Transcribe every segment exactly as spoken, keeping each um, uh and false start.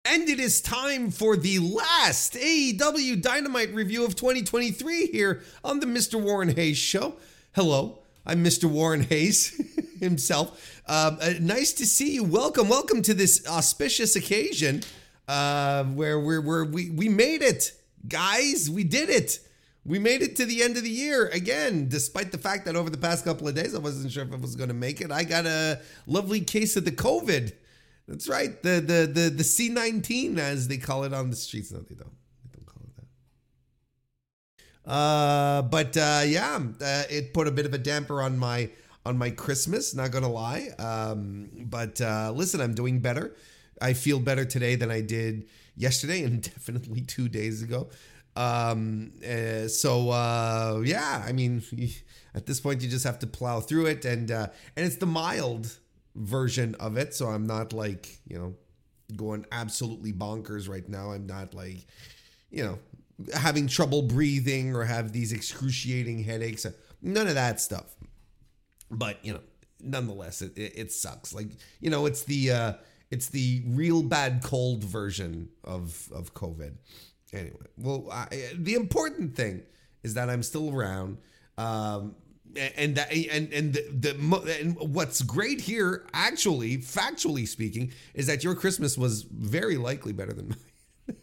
And it is time for the last A E W Dynamite review of twenty twenty-three here on the Mister Warren Hayes Show. Hello, I'm Mister Warren Hayes himself. Uh, uh, nice to see you. Welcome, welcome to this auspicious occasion uh, where we're, we're, we we made it, guys. We did it. We made it to the end of the year again, despite the fact that over the past couple of days I wasn't sure if I was going to make it. I got a lovely case of the COVID. That's right, the the the the C nineteen, as they call it on the streets. No, they don't. They don't call it that. Uh, but uh, yeah, uh, it put a bit of a damper on my on my Christmas. Not gonna lie. Um, but uh, listen, I'm doing better. I feel better today than I did yesterday, and definitely two days ago. Um, uh, so uh, yeah, I mean, at this point, you just have to plow through it, and uh, and it's the mild version of it, so I'm not like, you know, going absolutely bonkers right now. I'm not like, you know, having trouble breathing or have these excruciating headaches. None of that stuff. But, you know, nonetheless, it, it, it sucks. Like, you know, it's the uh, it's the real bad cold version of of COVID. Anyway, well, I, the important thing is that I'm still around. Um, And that, and and the, the and what's great here, actually, factually speaking, is that your Christmas was very likely better than mine.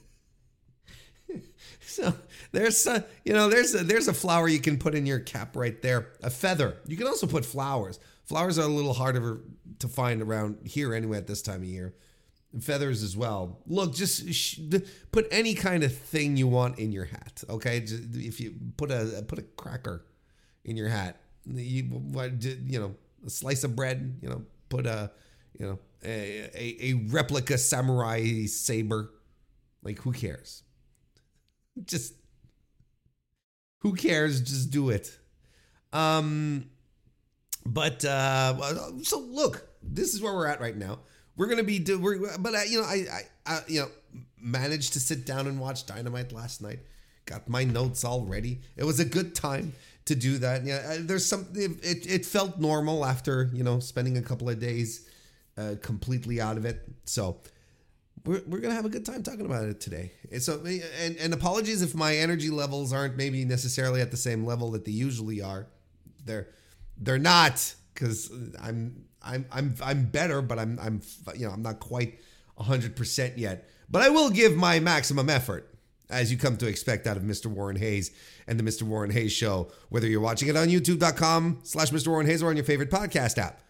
So there's a, you know there's a, there's a flower you can put in your cap right there. A feather. You can also put flowers. Flowers are a little harder to find around here anyway at this time of year. Feathers as well. Look, just sh- put any kind of thing you want in your hat. Okay, just, if you put a put a cracker in your hat, you you know, a slice of bread, you know, put a, you know, a, a, a replica samurai saber. Like, who cares? Just, who cares? Just do it. Um, but, uh, so look, this is where we're at right now. We're going to be, do, we're, but, uh, you know, I, I, I, you know, managed to sit down and watch Dynamite last night. Got my notes all ready. It was a good time to do that. Yeah, there's something, it, it felt normal after, you know, spending a couple of days uh, completely out of it. So we're, we're going to have a good time talking about it today. And so, and, and apologies if my energy levels aren't maybe necessarily at the same level that they usually are. They're, they're not, because I'm, I'm, I'm, I'm better, but I'm, I'm, you know, I'm not quite one hundred percent yet. But I will give my maximum effort, as you come to expect out of Mister Warren Hayes and the Mister Warren Hayes Show, whether you're watching it on YouTube.com slash Mr. Warren Hayes or on your favorite podcast app.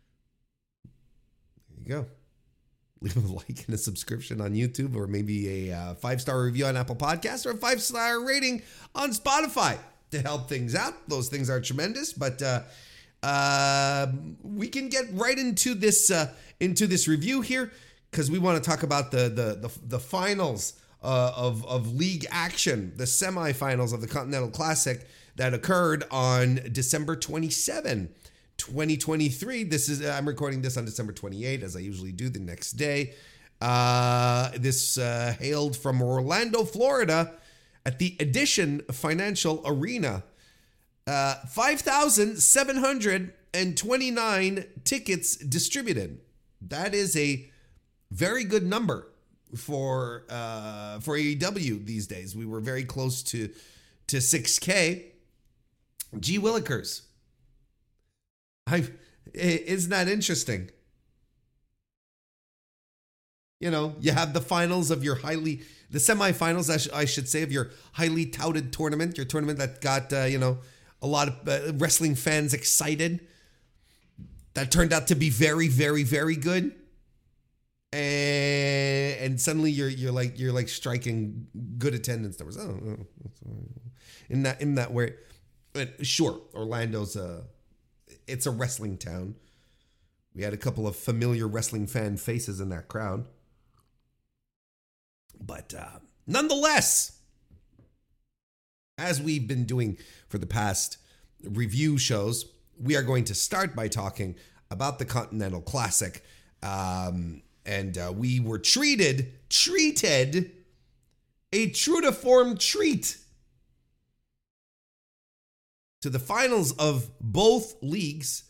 There you go. Leave a like and a subscription on YouTube, or maybe a uh, five-star review on Apple Podcasts, or a five-star rating on Spotify to help things out. Those things are tremendous, but uh, uh, we can get right into this uh, into this review here, because we want to talk about the the the, the finals Uh, of, of league action, the semifinals of the Continental Classic that occurred on December twenty-seventh, twenty twenty-three. This is, I'm recording this on December twenty-eighth, as I usually do the next day. Uh, this uh, hailed from Orlando, Florida, at the Edition Financial Arena. Uh, five thousand seven hundred twenty-nine tickets distributed. That is a very good number for uh for A E W these days. We were very close to to six K. Gee Willikers. I isn't that interesting? You know, you have the finals of your highly the semifinals I, sh- I should say of your highly touted tournament, your tournament that got uh, you know, a lot of uh, wrestling fans excited. That turned out to be very very very good. And, and suddenly you're you're like you're like striking good attendance numbers. Oh, oh in that in that way, but sure, Orlando's a it's a wrestling town. We had a couple of familiar wrestling fan faces in that crowd, but uh, nonetheless, as we've been doing for the past review shows, we are going to start by talking about the Continental Classic. Um, And uh, we were treated, treated, a true to form treat to the finals of both leagues.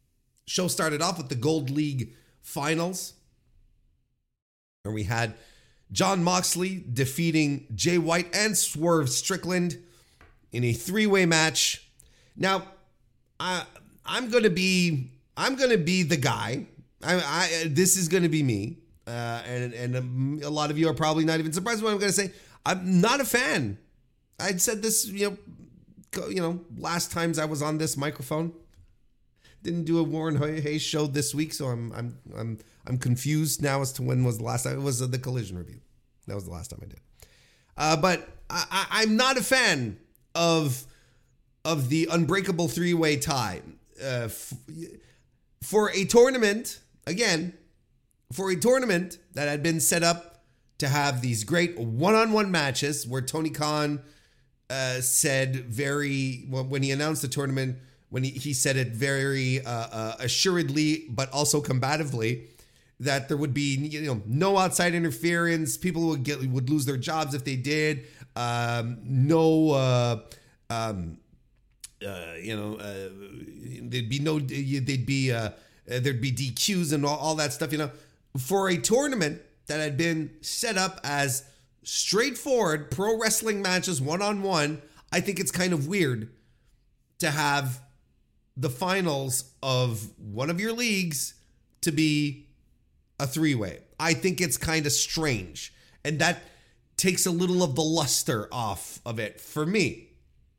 Show started off with the Gold League finals, and we had Jon Moxley defeating Jay White and Swerve Strickland in a three-way match. Now, I, I'm gonna be I'm gonna be the guy. I, I this is gonna be me, uh, and and um, a lot of you are probably not even surprised what I'm gonna say. I'm not a fan. I'd said this, you know, you know, last times I was on this microphone. Didn't do a Warren Hayes show this week, so I'm I'm I'm I'm confused now as to when was the last time. It was the Collision review. That was the last time I did. Uh, but I, I, I'm not a fan of of the unbreakable three-way tie uh, f- for a tournament. Again, for a tournament that had been set up to have these great one-on-one matches, where Tony Khan uh, said very well, when he announced the tournament. When he, he said it very uh, uh, assuredly, but also combatively, that there would be, you know, no outside interference. People would get would lose their jobs if they did. Um, no, uh, um, uh, you know, uh, there'd be no, they'd be uh, there'd be D Qs and all, all that stuff. You know, for a tournament that had been set up as straightforward pro wrestling matches, one on one, I think it's kind of weird to have the finals of one of your leagues to be a three-way. I think it's kind of strange. And that takes a little of the luster off of it for me.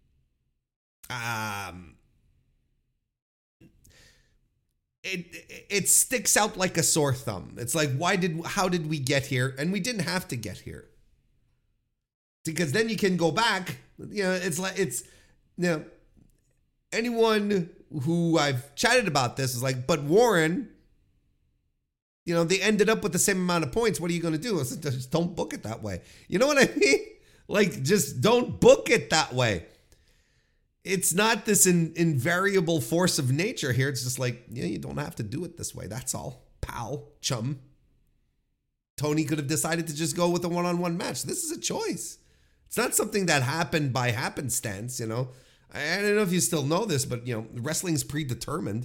Um, it it sticks out like a sore thumb. It's like, why did, how did we get here? And we didn't have to get here. Because then you can go back, you know, it's like, it's, you know, anyone who I've chatted about this is like, but Warren, you know, they ended up with the same amount of points. What are you going to do? I said, just don't book it that way. You know what I mean? Like, just don't book it that way. It's not this in, invariable force of nature here. It's just like, yeah, you don't have to do it this way. That's all. Pal, chum. Tony could have decided to just go with a one-on-one match. This is a choice. It's not something that happened by happenstance, you know. I don't know if you still know this, but, you know, wrestling's predetermined.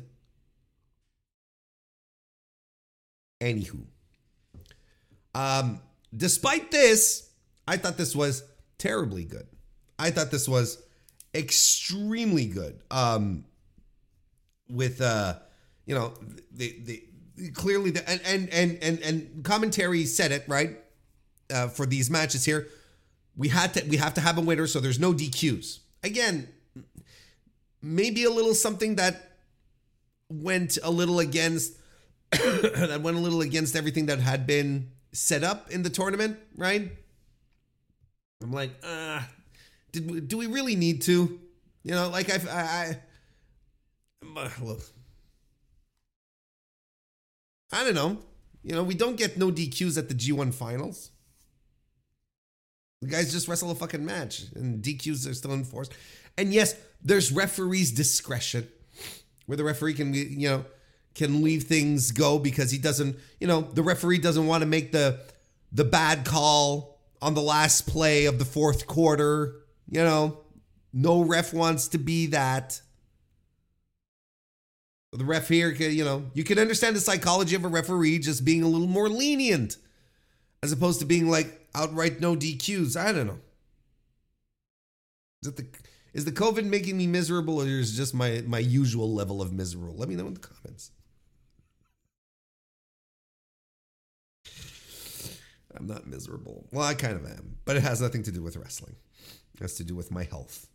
Anywho. Um, despite this, I thought this was terribly good. I thought this was extremely good. Um, with, uh, you know, the, the clearly, the, and, and, and, and, and commentary said it, right? Uh, for these matches here, we had to, we have to have a winner, so there's no D Qs. Again, maybe a little something that went a little against that went a little against everything that had been set up in the tournament, right? I'm like, uh, did we, do we really need to? You know, like I, I, I look, I don't know. You know, we don't get no D Qs at the G one finals. The guys just wrestle a fucking match, and D Qs are still enforced. And yes, there's referee's discretion, where the referee can, you know, can leave things go because he doesn't, you know, the referee doesn't want to make the the bad call on the last play of the fourth quarter. You know, no ref wants to be that. The ref here, you know, you can understand the psychology of a referee just being a little more lenient as opposed to being like outright no D Qs. I don't know. Is it the Is the COVID making me miserable, or is it just my, my usual level of miserable? Let me know in the comments. I'm not miserable. Well, I kind of am, but it has nothing to do with wrestling. It has to do with my health.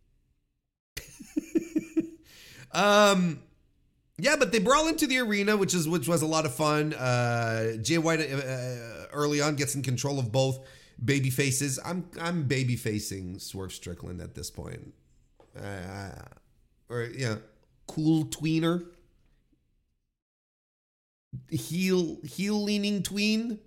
um, yeah, but they brawl into the arena, which is which was a lot of fun. Uh, Jay White uh, early on gets in control of both baby faces. I'm I'm baby facing Swerve Strickland at this point. Uh, or yeah, cool tweener. Heel heel leaning tween.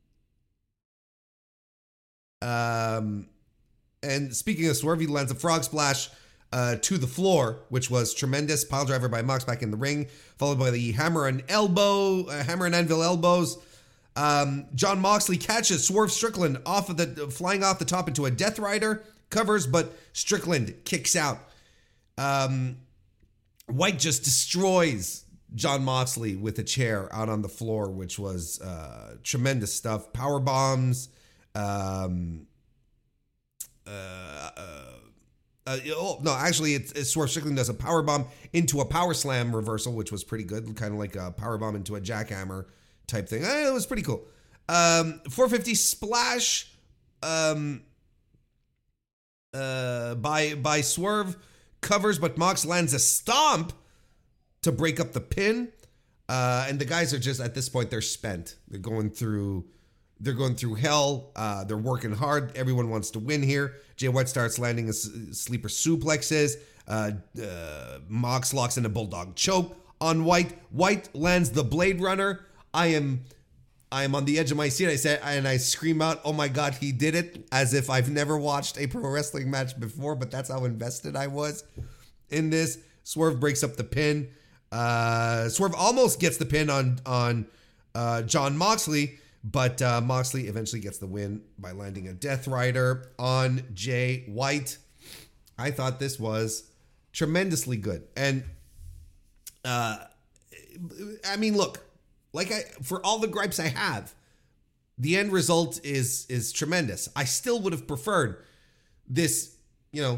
Um, and speaking of Swerve, he lands a frog splash uh, to the floor, which was tremendous. Pile driver by Mox back in the ring, followed by the hammer and elbow, uh, hammer and anvil elbows. Um, Jon Moxley catches Swerve Strickland off of the, flying off the top into a Death Rider, covers, but Strickland kicks out. Um, White just destroys Jon Moxley with a chair out on the floor, which was uh, tremendous stuff. Power bombs. Um, uh, uh, uh, oh, no, actually, it's, it's Swerve Strickland does a power bomb into a power slam reversal, which was pretty good, kind of like a power bomb into a jackhammer type thing. Eh, it was pretty cool. Um, four fifty splash um, uh, by by Swerve, covers, but Mox lands a stomp to break up the pin. Uh, and the guys are just, at this point, they're spent. They're going through, they're going through hell. Uh, they're working hard. Everyone wants to win here. Jay White starts landing a s- sleeper suplexes. Uh, uh, Mox locks in a bulldog choke on White. White lands the Blade Runner. I am, I am on the edge of my seat. I said, and I scream out, "Oh my God, he did it!" As if I've never watched a pro wrestling match before, but that's how invested I was in this. Swerve breaks up the pin. Uh, Swerve almost gets the pin on on uh, Jon Moxley, but uh, Moxley eventually gets the win by landing a Death Rider on Jay White. I thought this was tremendously good, and uh, I mean, look, like I for all the gripes I have, the end result is is tremendous. I still would have preferred this, you know,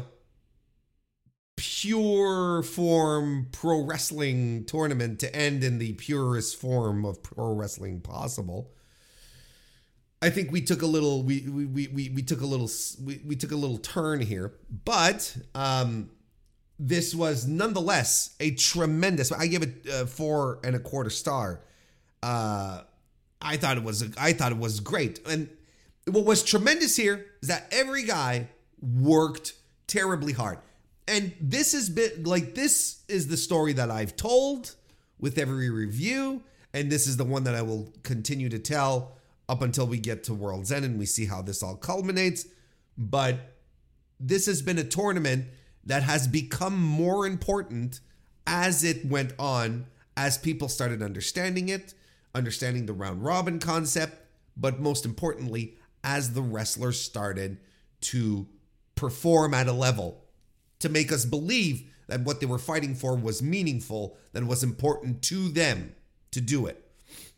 pure form pro wrestling tournament to end in the purest form of pro wrestling possible. I think we took a little we we we we, we took a little we, we took a little turn here, but um this was nonetheless a tremendous. I give it uh, four and a quarter star. Uh, I thought it was I thought it was great, and what was tremendous here is that every guy worked terribly hard. And this has been like, this is the story that I've told with every review. And this is the one that I will continue to tell up until we get to World's End and we see how this all culminates. But this has been a tournament that has become more important as it went on, as people started understanding it, understanding the round robin concept, but most importantly, as the wrestlers started to perform at a level to make us believe that what they were fighting for was meaningful, that was important to them to do it.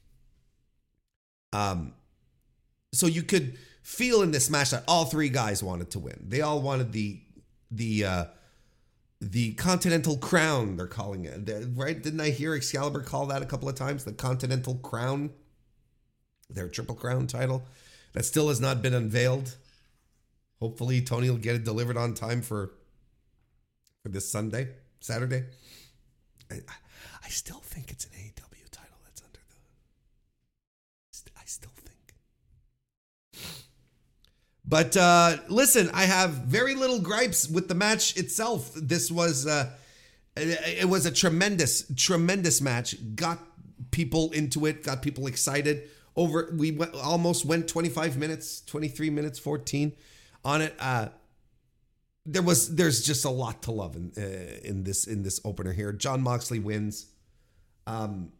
Um, so you could feel in this match that all three guys wanted to win. They all wanted the the uh, the Continental Crown, they're calling it, right? Didn't I hear Excalibur call that a couple of times? The Continental Crown, their Triple Crown title that still has not been unveiled. Hopefully Tony will get it delivered on time for for this Sunday, Saturday. I, I still think it's an A E W title that's under the... I still think. But uh, listen, I have very little gripes with the match itself. This was... Uh, it was a tremendous, tremendous match. Got people into it, got people excited. Over, we went, almost went twenty-five minutes, twenty-three minutes, fourteen on it. Uh, There was, there's just a lot to love in uh, in this in this opener here. Jon Moxley wins. Um,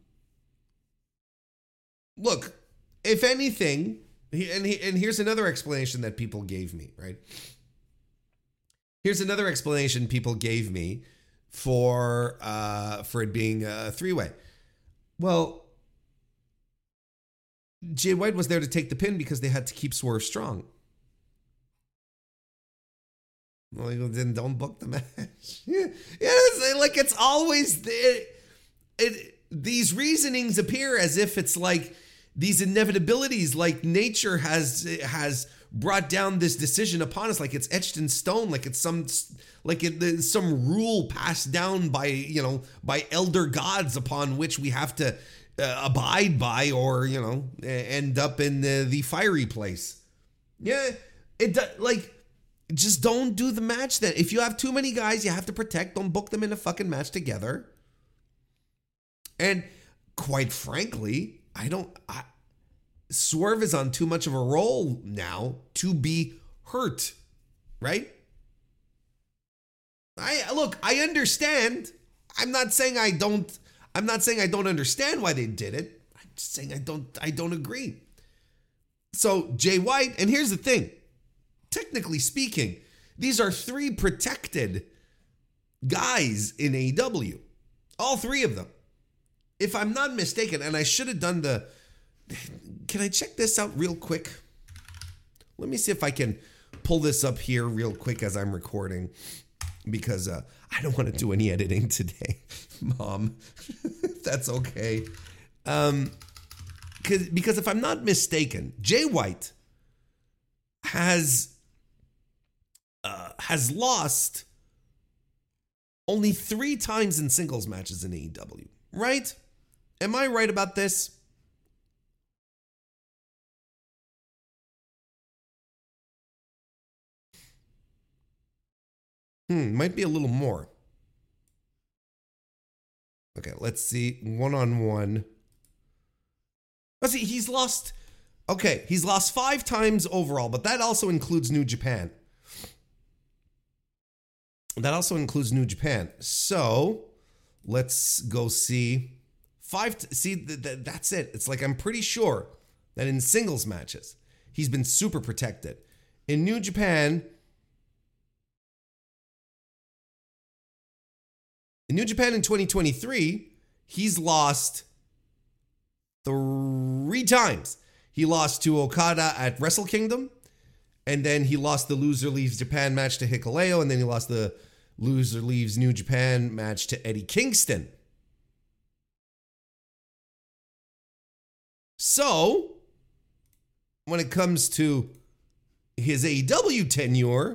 look, if anything, he, and he, and here's another explanation that people gave me. Right. Here's another explanation people gave me for uh, for it being a three-way. Well, Jay White was there to take the pin because they had to keep Swerve strong. Well, then don't book the match. Yeah, it's like it's always it, it. These reasonings appear as if it's like these inevitabilities, like nature has has brought down this decision upon us, like it's etched in stone, like it's some like it, some rule passed down by you know by elder gods upon which we have to uh, abide by, or you know end up in the, the fiery place. Yeah, it like. Just don't do the match then. If you have too many guys you have to protect, don't book them in a fucking match together. And quite frankly, I don't... I, Swerve is on too much of a roll now to be hurt, right? I look, I understand. I'm not saying I don't... I'm not saying I don't understand why they did it. I'm just saying I don't, I don't agree. So, Jay White, and here's the thing. Technically speaking, these are three protected guys in A E W. All three of them. If I'm not mistaken, and I should have done the... Can I check this out real quick? Let me see if I can pull this up here real quick as I'm recording, because uh, I don't want to do any editing today, Mom. That's okay. Um, cause, because if I'm not mistaken, Jay White has uh, has lost only three times in singles matches in A E W, right? Am I right about this? Hmm, might be a little more. Okay, let's see. One-on-one. Let's see, he's lost... Okay, he's lost five times overall, but that also includes New Japan. That also includes New Japan. So, let's go see... Five... T- see, th- th- that's it. It's like I'm pretty sure that in singles matches, he's been super protected. In New Japan... In New Japan in twenty twenty-three, he's lost three times. He lost to Okada at Wrestle Kingdom, and then he lost the Loser Leaves Japan match to Hikuleo, and then he lost the Loser Leaves New Japan match to Eddie Kingston. So, when it comes to his A E W tenure,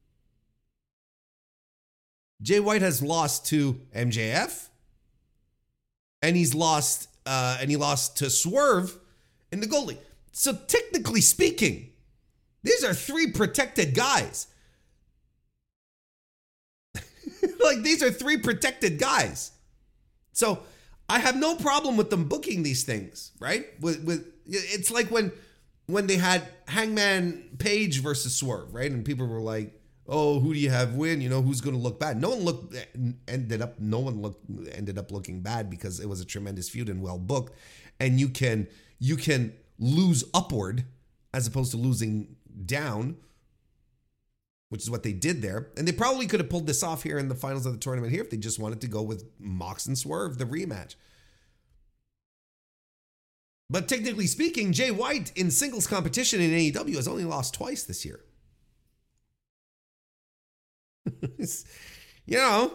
Jay White has lost to M J F, and he's lost, uh, and he lost to Swerve in the Goldie. So technically speaking, these are three protected guys. Like, these are three protected guys. So I have no problem with them booking these things, right? With, with it's like when when they had Hangman Page versus Swerve, right? And people were like, oh, who do you have win? You know, who's going to look bad? No one looked, ended up, no one looked, ended up looking bad because it was a tremendous feud and well booked. And you can, you can lose upward as opposed to losing down, which is what they did there. And they probably could have pulled this off here in the finals of the tournament here if they just wanted to go with Mox and Swerve, the rematch. But technically speaking, Jay White in singles competition in A E W has only lost twice this year. You know,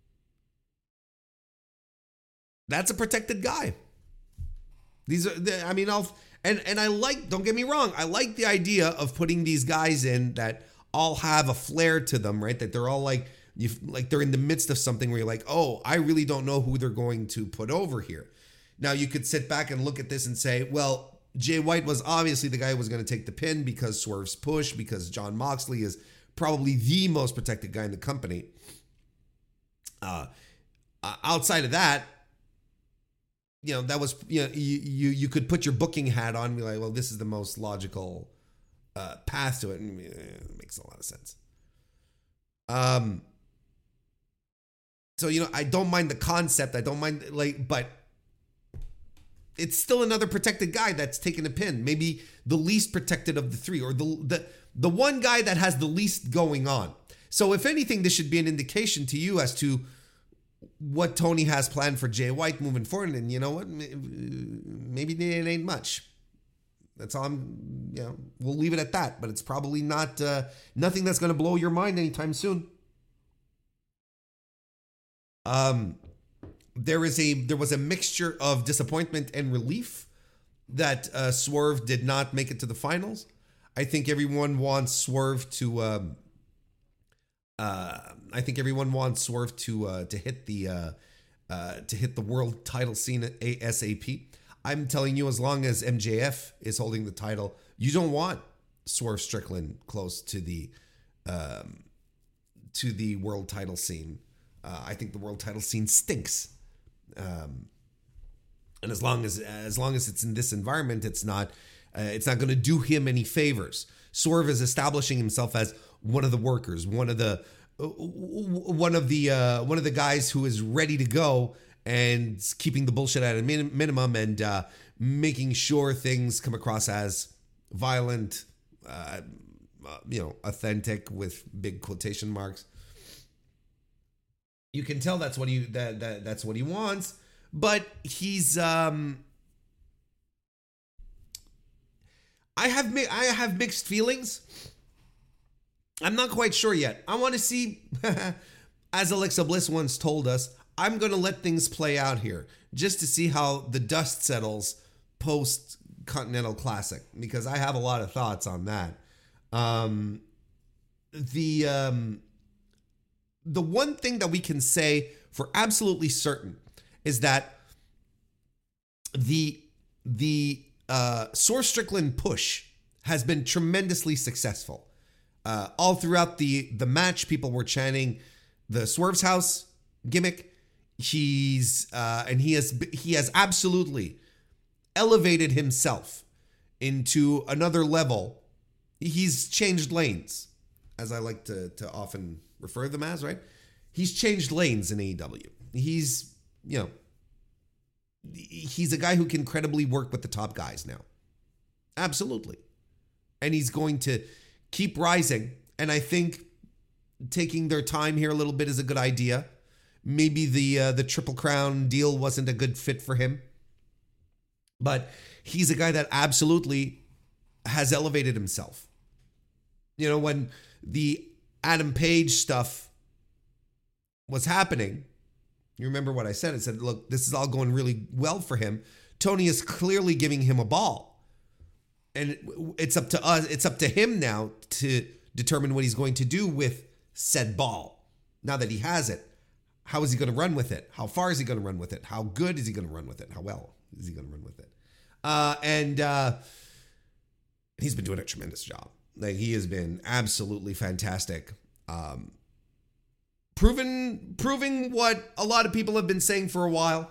that's a protected guy. These are, I mean, I'll, and, and I like, don't get me wrong, I like the idea of putting these guys in that all have a flair to them, right? That they're all like, you like they're in the midst of something where you're like, oh, I really don't know who they're going to put over here. Now, you could sit back and look at this and say, well, Jay White was obviously the guy who was going to take the pin because Swerve's push, because Jon Moxley is probably the most protected guy in the company. Uh, uh, outside of that, you know, that was, you know, you, you, you could put your booking hat on and be like, well, this is the most logical uh, path to it. And it makes a lot of sense. Um, so, you know, I don't mind the concept. I don't mind, like, but it's still another protected guy that's taking a pin. Maybe the least protected of the three, or the, the, the one guy that has the least going on. So if anything, this should be an indication to you as to what Tony has planned for Jay White moving forward. And you know what? Maybe it ain't much. That's all I'm, you know, we'll leave it at that. But it's probably not, uh, nothing that's going to blow your mind anytime soon. Um, there is a, there was a mixture of disappointment and relief that uh, Swerve did not make it to the finals. I think everyone wants Swerve to, um, uh, I think everyone wants Swerve to uh, to hit the uh, uh, to hit the world title scene at ASAP. I'm telling you, as long as M J F is holding the title, you don't want Swerve Strickland close to the um, to the world title scene. Uh, I think the world title scene stinks, um, and as long as as long as it's in this environment, it's not uh, it's not going to do him any favors. Swerve is establishing himself as one of the workers, one of the one of the uh, one of the guys who is ready to go and keeping the bullshit at a min- minimum and uh, making sure things come across as violent, uh, you know, authentic with big quotation marks. You can tell that's what he that, that that's what he wants, but he's um I have mi- I have mixed feelings. I'm not quite sure yet. I want to see, as Alexa Bliss once told us, I'm going to let things play out here just to see how the dust settles post Continental Classic, because I have a lot of thoughts on that. Um, the um, the one thing that we can say for absolutely certain is that the the uh, Source Strickland push has been tremendously successful. Uh, all throughout the the match, people were chanting the Swerve's House gimmick. He's uh, and he has he has absolutely elevated himself into another level. He's changed lanes, as I like to to often refer to them as. Right? He's changed lanes in A E W. He's you know he's a guy who can credibly work with the top guys now. Absolutely, and he's going to keep rising, and I think taking their time here a little bit is a good idea. Maybe the uh, the Triple Crown deal wasn't a good fit for him, but he's a guy that absolutely has elevated himself. You know, when the Adam Page stuff was happening, you remember what I said? I said, look, this is all going really well for him. Tony is clearly giving him a ball. And it's up to us, it's up to him now to determine what he's going to do with said ball. Now that he has it, how is he going to run with it? How far is he going to run with it? How good is he going to run with it? How well is he going to run with it? Uh, and uh, he's been doing a tremendous job. Like, he has been absolutely fantastic. Um, proven, proving what a lot of people have been saying for a while.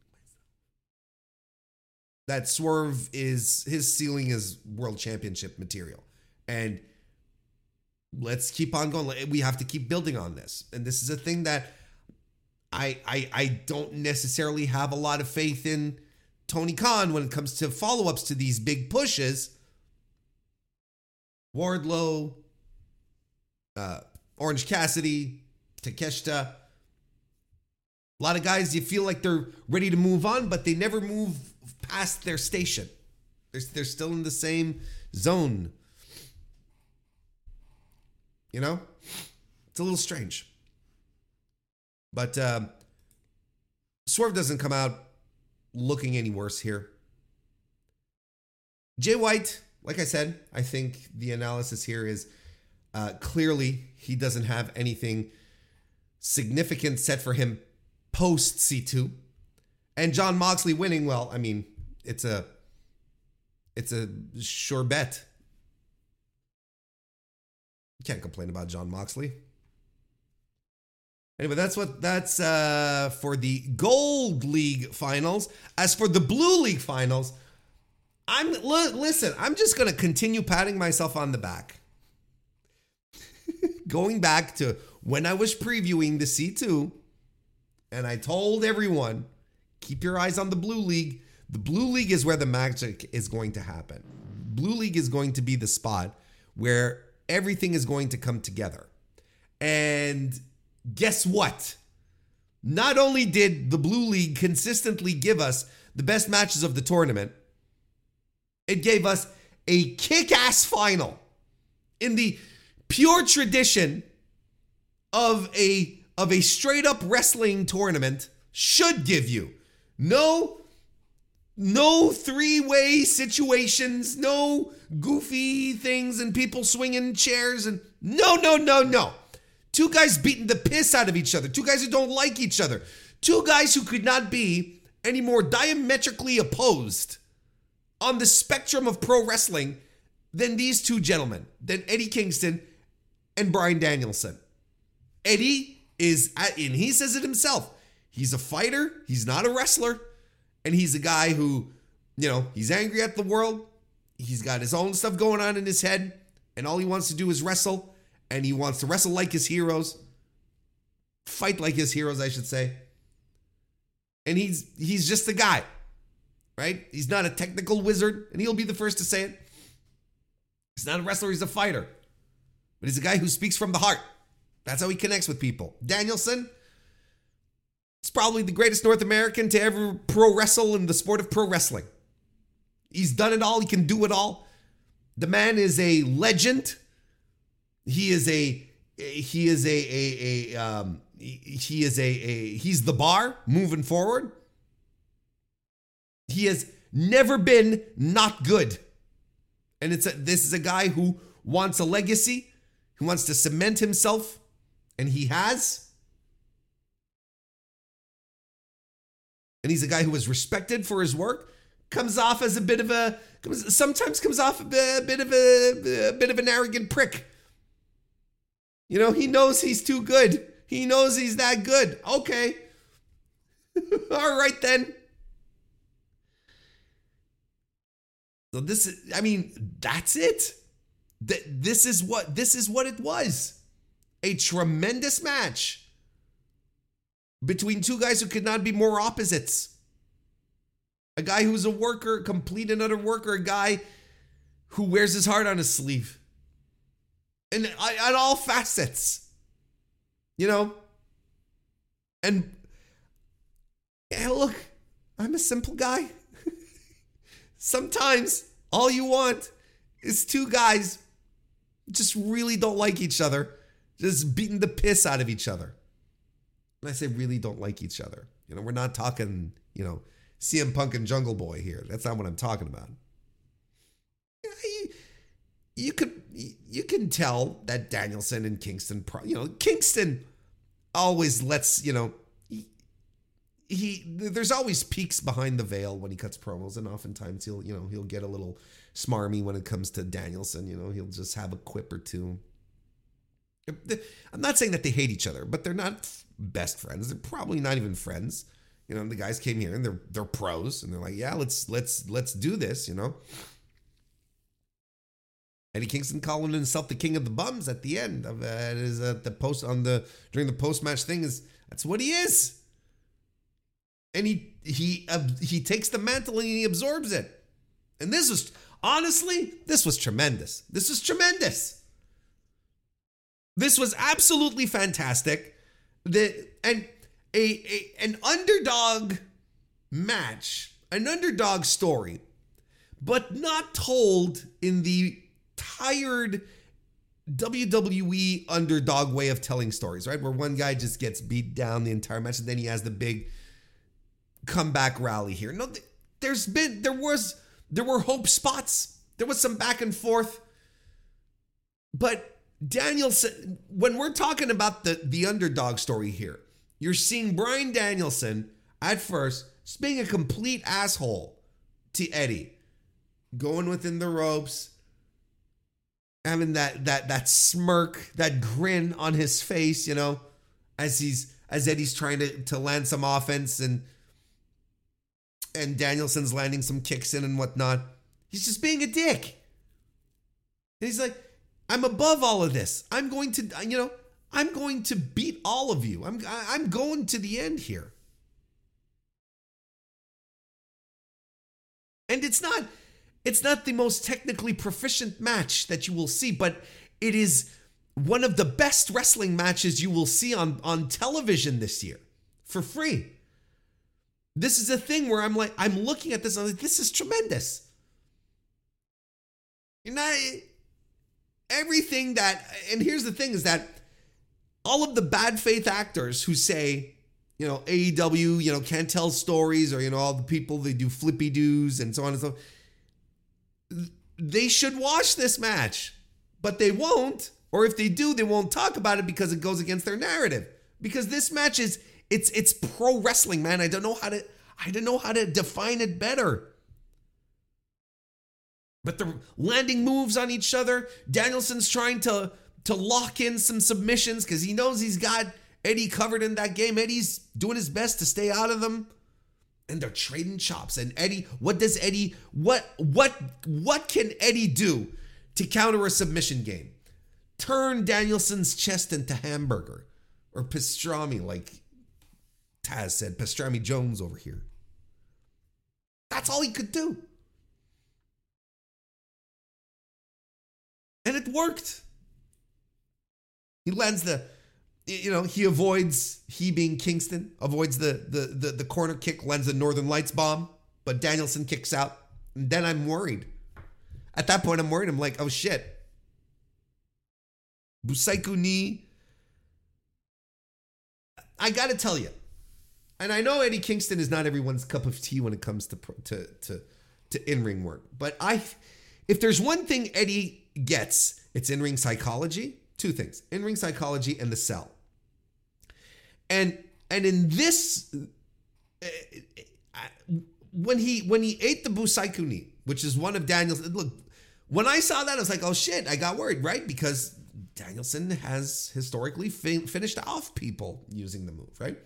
That Swerve is, his ceiling is world championship material. And let's keep on going. We have to keep building on this. And this is a thing that I I, I don't necessarily have a lot of faith in Tony Khan when it comes to follow-ups to these big pushes. Wardlow, uh, Orange Cassidy, Takeshita. A lot of guys, you feel like they're ready to move on, but they never move past their station. They're, they're still in the same zone. You know? It's a little strange. But uh, Swerve doesn't come out looking any worse here. Jay White, like I said, I think the analysis here is uh, clearly he doesn't have anything significant set for him post C two. And Jon Moxley winning, well, I mean, it's a it's a sure bet. You can't complain about Jon Moxley. Anyway, that's what that's uh, for the Gold League finals. As for the Blue League finals, I'm li- listen, I'm just going to continue patting myself on the back. Going back to when I was previewing the C two, and I told everyone, keep your eyes on the Blue League. The Blue League is where the magic is going to happen. Blue League is going to be the spot where everything is going to come together. And guess what? Not only did the Blue League consistently give us the best matches of the tournament, it gave us a kick-ass final in the pure tradition of a, of a straight-up wrestling tournament should give you. No No three-way situations, no goofy things and people swinging chairs and no, no, no, no. Two guys beating the piss out of each other. Two guys who don't like each other. Two guys who could not be any more diametrically opposed on the spectrum of pro wrestling than these two gentlemen, than Eddie Kingston and Bryan Danielson. Eddie is, and he says it himself, he's a fighter, he's not a wrestler. And he's a guy who, you know, he's angry at the world. He's got his own stuff going on in his head. And all he wants to do is wrestle. And he wants to wrestle like his heroes. Fight like his heroes, I should say. And he's he's just a guy. Right? He's not a technical wizard. And he'll be the first to say it. He's not a wrestler, he's a fighter. But he's a guy who speaks from the heart. That's how he connects with people. Danielson, he's probably the greatest North American to ever pro wrestle in the sport of pro wrestling. He's done it all. He can do it all. The man is a legend. He is a he is a a, a um he is a, a he's the bar moving forward. He has never been not good. And it's a, this is a guy who wants a legacy, who wants to cement himself, and he has. And he's a guy who is respected for his work. Comes off as a bit of a sometimes comes off a bit, a bit of a, a bit of an arrogant prick. You know, he knows he's too good. He knows he's that good. Okay. All right then. So this is, I mean, that's it. Th- this is what this is what it was. A tremendous match between two guys who could not be more opposites. A guy who's a worker, complete and utter worker, a guy who wears his heart on his sleeve. And at all facets. You know? And yeah, look, I'm a simple guy. Sometimes all you want is two guys who just really don't like each other, just beating the piss out of each other. And I say really don't like each other. You know, we're not talking, you know, C M Punk and Jungle Boy here. That's not what I'm talking about. Yeah, you, you could you can tell that Danielson and Kingston, you know, Kingston always lets, you know, he, he there's always peaks behind the veil when he cuts promos, and oftentimes he'll, you know, he'll get a little smarmy when it comes to Danielson. You know, he'll just have a quip or two. I'm not saying that they hate each other, but they're not best friends. They're probably not even friends. You know, the guys came here and they're they're pros, and they're like, yeah, let's let's let's do this. You know, Eddie Kingston calling himself the king of the bums at the end of uh, is uh, the post on the during the post match thing is that's what he is, and he he uh, he takes the mantle and he absorbs it, and this was honestly this was tremendous. This was tremendous. This was absolutely fantastic. The and a, a an underdog match, an underdog story, but not told in the tired W W E underdog way of telling stories, right? Where one guy just gets beat down the entire match and then he has the big comeback rally here. No, there's been there was there were hope spots. There was some back and forth, but Danielson, when we're talking about the, the underdog story here, you're seeing Bryan Danielson at first just being a complete asshole to Eddie, going within the ropes, having that that that smirk, that grin on his face, you know, as he's as Eddie's trying to, to land some offense and and Danielson's landing some kicks in and whatnot. He's just being a dick. And he's like, I'm above all of this. I'm going to, you know, I'm going to beat all of you. I'm I'm going to the end here. And it's not it's not the most technically proficient match that you will see, but it is one of the best wrestling matches you will see on, on television this year for free. This is a thing where I'm like, I'm looking at this and I'm like, this is tremendous. You know, everything that, and here's the thing is that all of the bad faith actors who say, you know, A E W, you know, can't tell stories, or, you know, all the people, they do flippy doos and so on and so on, they should watch this match, but they won't. Or if they do, they won't talk about it because it goes against their narrative. Because this match is, it's it's pro wrestling, man. I don't know how to, I don't know how to define it better. But they're landing moves on each other. Danielson's trying to, to lock in some submissions because he knows he's got Eddie covered in that game. Eddie's doing his best to stay out of them. And they're trading chops. And Eddie, what does Eddie, what, what, what can Eddie do to counter a submission game? Turn Danielson's chest into hamburger. Or pastrami, like Taz said, Pastrami Jones over here. That's all he could do. And it worked. He lands the, you know, he avoids, he being Kingston, avoids the the the, the corner kick, lands the Northern Lights bomb, but Danielson kicks out. And then I'm worried. At that point, I'm worried. I'm like, oh shit. Busaiku ni. I got to tell you, and I know Eddie Kingston is not everyone's cup of tea when it comes to to to, to in-ring work, but I, if there's one thing Eddie gets, it's in-ring psychology. Two things: in-ring psychology and the sell. And and in this, uh, when he when he ate the Busaiku ni, which is one of Daniel's, look, when I saw that, I was like, oh shit, I got worried, right? Because Danielson has historically fin- finished off people using the move, right?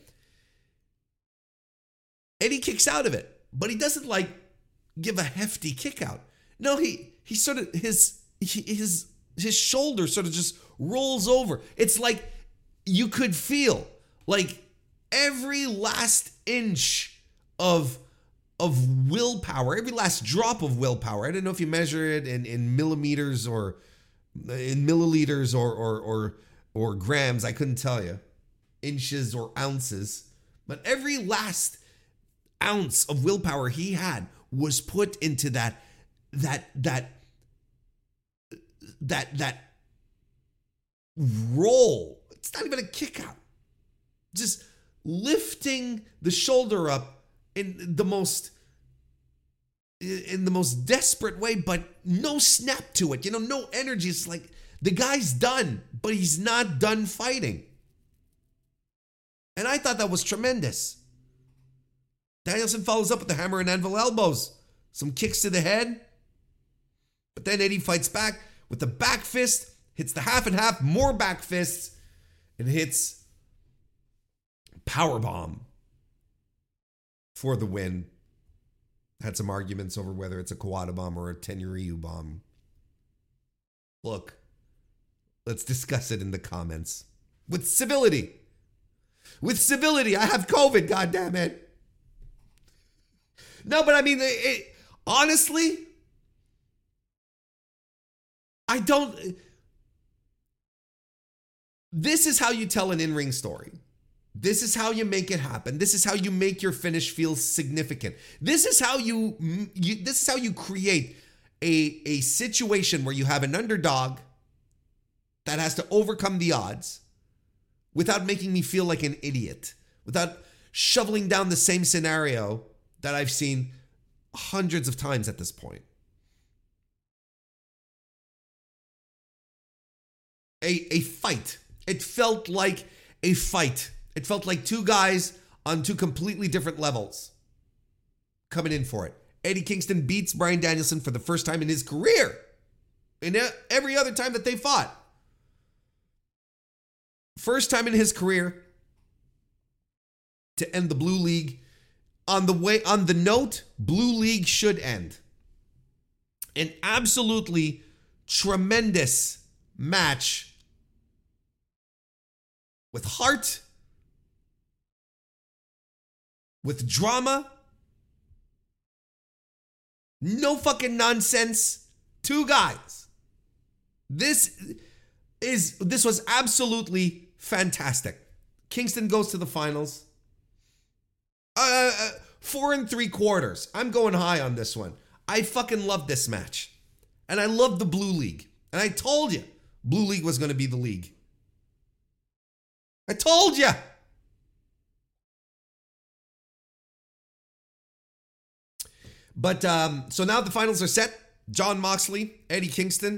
Eddie kicks out of it, but he doesn't like give a hefty kick out. No, he he sort of his his his shoulder sort of just rolls over. It's like you could feel like every last inch of of willpower, every last drop of willpower. I don't know if you measure it in, in millimeters or in milliliters or or or or grams. I couldn't tell you, inches or ounces, but every last ounce of willpower he had was put into that that that that that roll. It's not even a kick out, just lifting the shoulder up in the most in the most desperate way, but no snap to it. You know, no energy. It's like the guy's done, but he's not done fighting. And I thought that was tremendous. Danielson follows up with the hammer and anvil elbows. Some kicks to the head. But then Eddie fights back with the back fist, hits the half and half, more back fists, and hits powerbomb for the win. Had some arguments over whether it's a Kawada bomb or a Tenryu bomb. Look, let's discuss it in the comments. With civility. With civility. I have COVID, goddammit. No, but I mean, it, it, honestly, I don't... This is how you tell an in-ring story. This is how you make it happen. This is how you make your finish feel significant. This is how you, you this is how you create a, a situation where you have an underdog that has to overcome the odds without making me feel like an idiot, without shoveling down the same scenario that I've seen hundreds of times at this point. A, a fight. It felt like a fight. It felt like two guys on two completely different levels coming in for it. Eddie Kingston beats Bryan Danielson for the first time in his career. And every other time that they fought. First time in his career to end the Blue League on the way, on the note, Blue League should end. An absolutely tremendous match with heart, with drama, no fucking nonsense, two guys. This is, this was absolutely fantastic. Kingston goes to the finals. Uh, four and three quarters. I'm going high on this one. I fucking love this match. And I love the Blue League. And I told you, Blue League was going to be the league. I told you. But um, so now the finals are set. Jon Moxley, Eddie Kingston.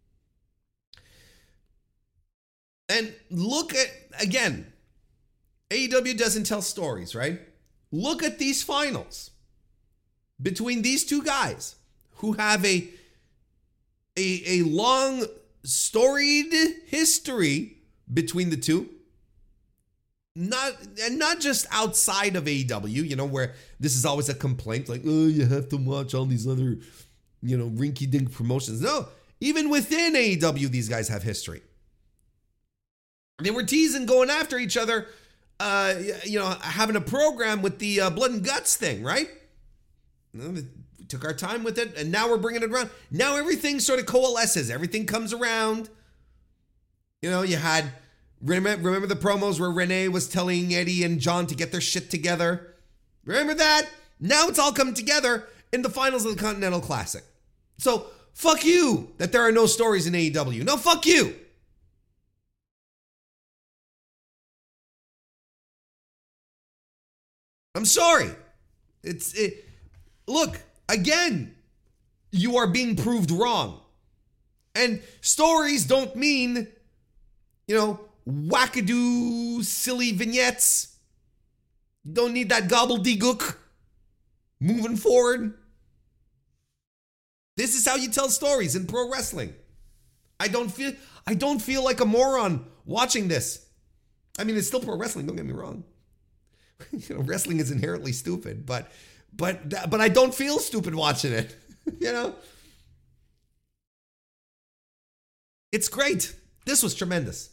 And look at, again, A E W doesn't tell stories, right? Look at these finals between these two guys who have a, a, a long, storied history between the two. Not and not just outside of A E W, you know, where this is always a complaint, like, oh, you have to watch all these other, you know, rinky-dink promotions. No, even within A E W, these guys have history. They were teasing going after each other, uh, you know, having a program with the uh, blood and guts thing, right? You know, we took our time with it, and now we're bringing it around. Now everything sort of coalesces. Everything comes around. You know, you had... Remember, remember the promos where Renee was telling Eddie and John to get their shit together? Remember that? Now it's all come together in the finals of the Continental Classic. So fuck you that there are no stories in A E W. No, fuck you. I'm sorry. It's it. Look, again, you are being proved wrong. And stories don't mean, you know, wackadoo, silly vignettes. You don't need that gobbledygook moving forward. This is how you tell stories in pro wrestling. I don't feel I don't feel like a moron watching this. I mean, it's still pro wrestling, don't get me wrong. You know, wrestling is inherently stupid, but but but I don't feel stupid watching it. You know? It's great. This was tremendous.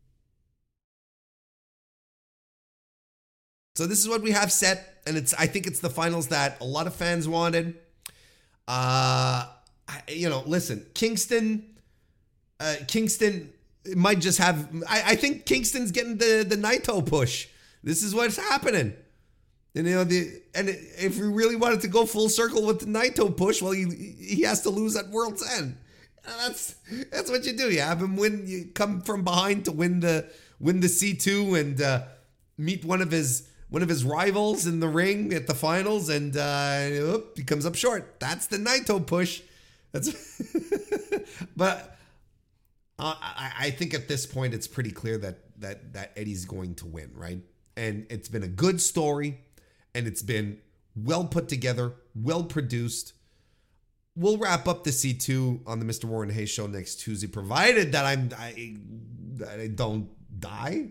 So this is what we have set, and it's I think it's the finals that a lot of fans wanted. Uh, you know, listen, Kingston, uh, Kingston might just have. I, I think Kingston's getting the the Naito push. This is what's happening. And, you know, the and if we really wanted to go full circle with the Naito push, well, he he has to lose at World's End. That's that's what you do. You have him win. You come from behind to win the win the C two and uh, meet one of his one of his rivals in the ring at the finals, and uh, oop, he comes up short. That's the Naito push. That's but uh, I I think at this point it's pretty clear that that that Eddie's going to win, right? And it's been a good story, and it's been well put together, well produced. We'll wrap up the C two on the Mister Warren Hayes show next Tuesday, provided that I'm I, that I don't die.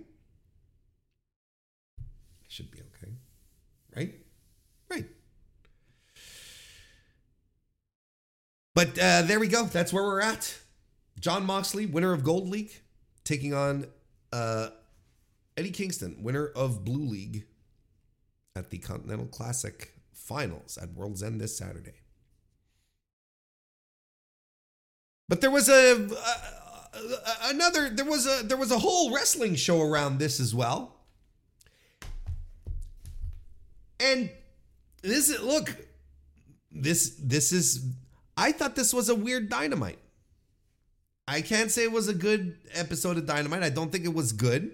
I should be okay, right? Right. But uh, there we go. That's where we're at. Jon Moxley, winner of Gold League, taking on uh, Eddie Kingston, winner of Blue League, at the Continental Classic Finals at World's End this Saturday. But there was a, a, a another there was a there was a whole wrestling show around this as well. And this is look this this is I thought this was a weird Dynamite. I can't say it was a good episode of Dynamite. I don't think it was good.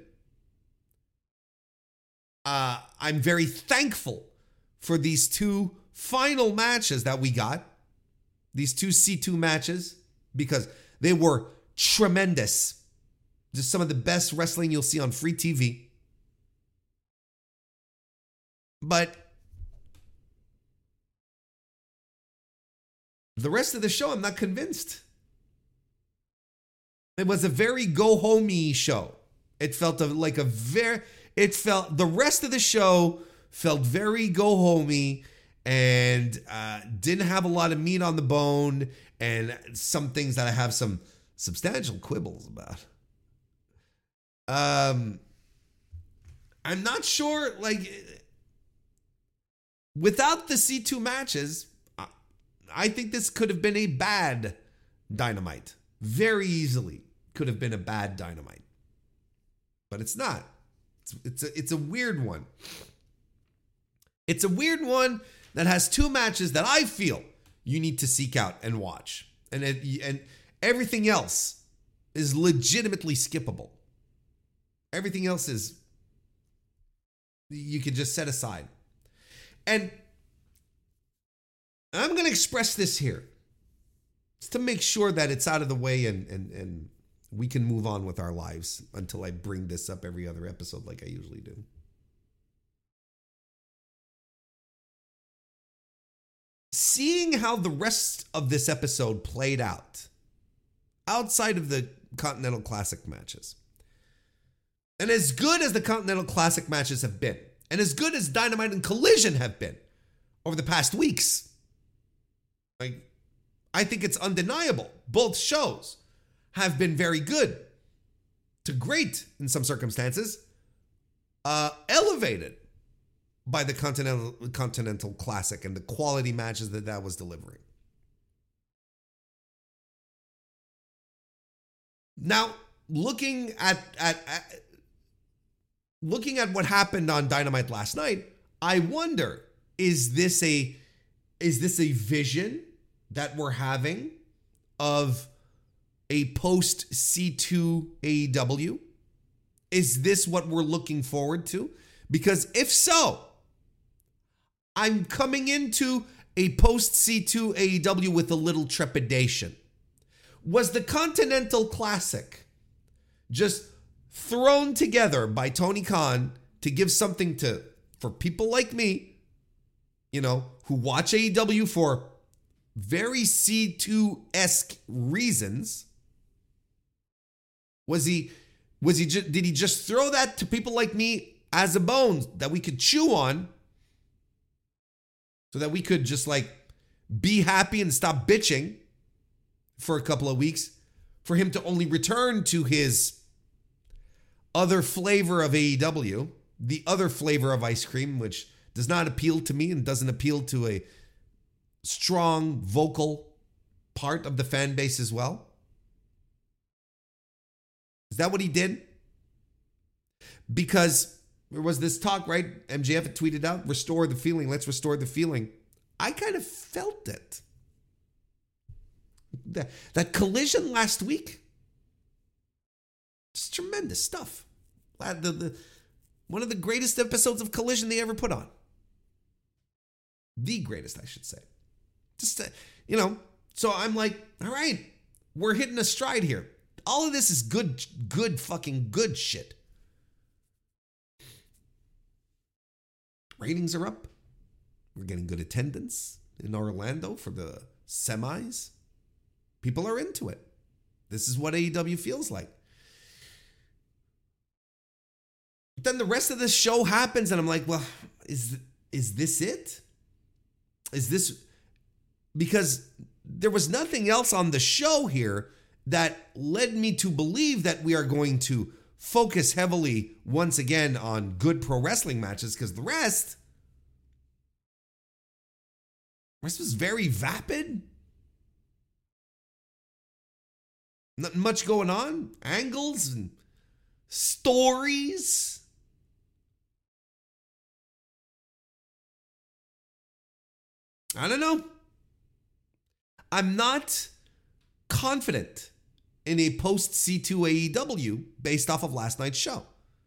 Uh, I'm very thankful for these two final matches that we got. These two C two matches. Because they were tremendous. Just some of the best wrestling you'll see on free T V. But the rest of the show, I'm not convinced. It was a very go-home-y show. It felt like a very... It felt... The rest of the show felt very go-home-y and uh, didn't have a lot of meat on the bone, and some things that I have some substantial quibbles about. Um, I'm not sure, like, without the C two matches, I think this could have been a bad Dynamite. Very easily could have been a bad Dynamite. But it's not. It's, it's, a, it's a weird one. It's a weird one that has two matches that I feel you need to seek out and watch. And it, and everything else is legitimately skippable. Everything else is, you can just set aside. And I'm going to express this here, just to make sure that it's out of the way and, and, and we can move on with our lives until I bring this up every other episode like I usually do. Seeing how the rest of this episode played out, outside of the Continental Classic matches, and as good as the Continental Classic matches have been, and as good as Dynamite and Collision have been over the past weeks, like, I think it's undeniable. Both shows have been very good to great in some circumstances, uh, elevated by the Continental Continental Classic and the quality matches that that was delivering. Now, looking at, at, at looking at what happened on Dynamite last night, I wonder, is this a is this a vision that we're having of a post C two A E W? Is this what we're looking forward to? Because if so, I'm coming into a post C two A E W with a little trepidation. Was the Continental Classic just thrown together by Tony Khan to give something to for people like me, you know, who watch A E W for very C two-esque reasons? Was he was he just did he just throw that to people like me as a bone that we could chew on so that we could just like be happy and stop bitching for a couple of weeks, for him to only return to his other flavor of A E W, the other flavor of ice cream, which does not appeal to me and doesn't appeal to a strong vocal part of the fan base as well? Is that what he did? Because there was this talk, right? M J F had tweeted out, restore the feeling, let's restore the feeling. I kind of felt it. That, that collision last week, just tremendous stuff. The, the, one of the greatest episodes of Collision they ever put on. The greatest, I should say. Just, uh, you know, so I'm like, all right, we're hitting a stride here. All of this is good, good fucking good shit. Ratings are up. We're getting good attendance in Orlando for the semis. People are into it. This is what A E W feels like. But then the rest of this show happens, and I'm like, well, is is this it? Is this... Because there was nothing else on the show here that led me to believe that we are going to focus heavily once again on good pro wrestling matches, because the rest... The rest was very vapid. Not much going on. Angles and stories. I don't know. I'm not confident in a post C two A E W based off of last night's show.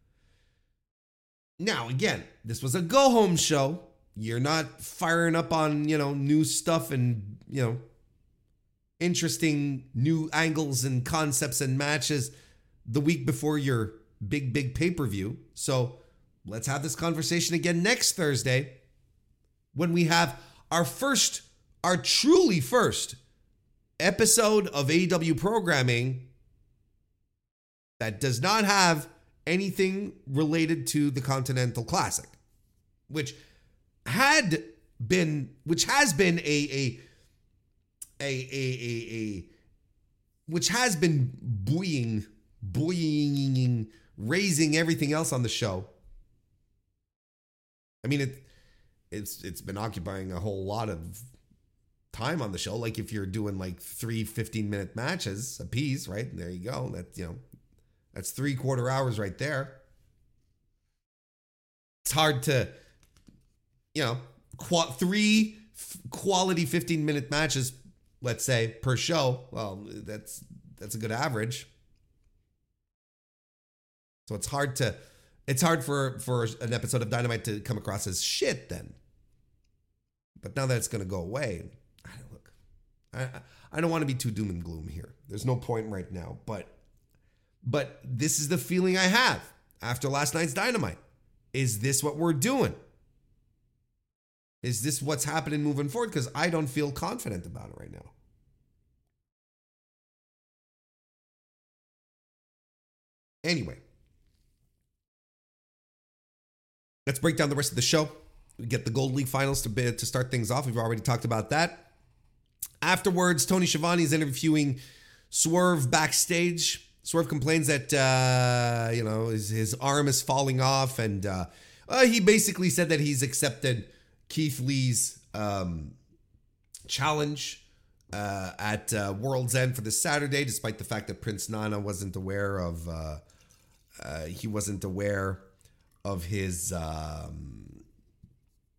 Now, again, this was a go-home show. You're not firing up on, you know, new stuff and, you know, interesting new angles and concepts and matches the week before your big, big pay-per-view. So let's have this conversation again next Thursday when we have our first, our truly first episode of A E W programming that does not have anything related to the Continental Classic, which had been, which has been a, a, a, a, a, a which has been buoying, buoying, raising everything else on the show. I mean, it, it's, it's been occupying a whole lot of time on the show. Like if you're doing like three fifteen minute matches a piece, right? There you go. That, you know, that's three quarter hours right there. It's hard to, you know, qu- three f- quality fifteen minute matches, let's say, per show. Well, that's that's a good average. So it's hard to, it's hard for, for an episode of Dynamite to come across as shit then. But now that it's going to go away, I don't look, I, I don't want to be too doom and gloom here. There's no point right now, but, but this is the feeling I have after last night's Dynamite. Is this what we're doing? Is this what's happening moving forward? Because I don't feel confident about it right now. Anyway, let's break down the rest of the show. We get the Gold League finals to be, to start things off. We've already talked about that. Afterwards, Tony Schiavone is interviewing Swerve backstage. Swerve complains that uh, you know his, his arm is falling off, and uh, uh, he basically said that he's accepted Keith Lee's um, challenge uh, at uh, World's End for this Saturday, despite the fact that Prince Nana wasn't aware of uh, uh, he wasn't aware of his um,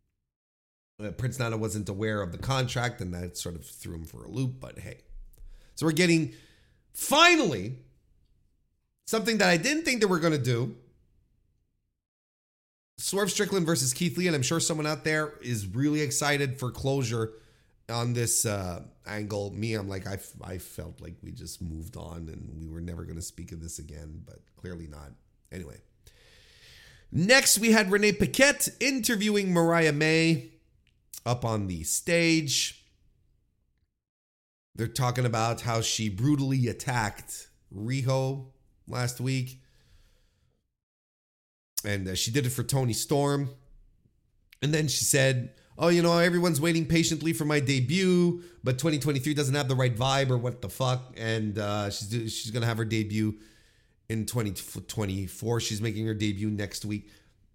uh, Prince Nana wasn't aware of the contract, and that sort of threw him for a loop. But hey, So we're getting, finally, something that I didn't think that we're going to do. Swerve Strickland versus Keith Lee, and I'm sure someone out there is really excited for closure on this uh, angle. Me, I'm like, I, I felt like we just moved on and we were never going to speak of this again, but clearly not. Anyway. Next, we had Renee Paquette interviewing Mariah May up on the stage. They're talking about how she brutally attacked Riho last week. And uh, she did it for Toni Storm. And then she said, oh, you know, everyone's waiting patiently for my debut, but twenty twenty-three doesn't have the right vibe or what the fuck. And uh, she's she's going to have her debut in twenty twenty-four. She's making her debut next week.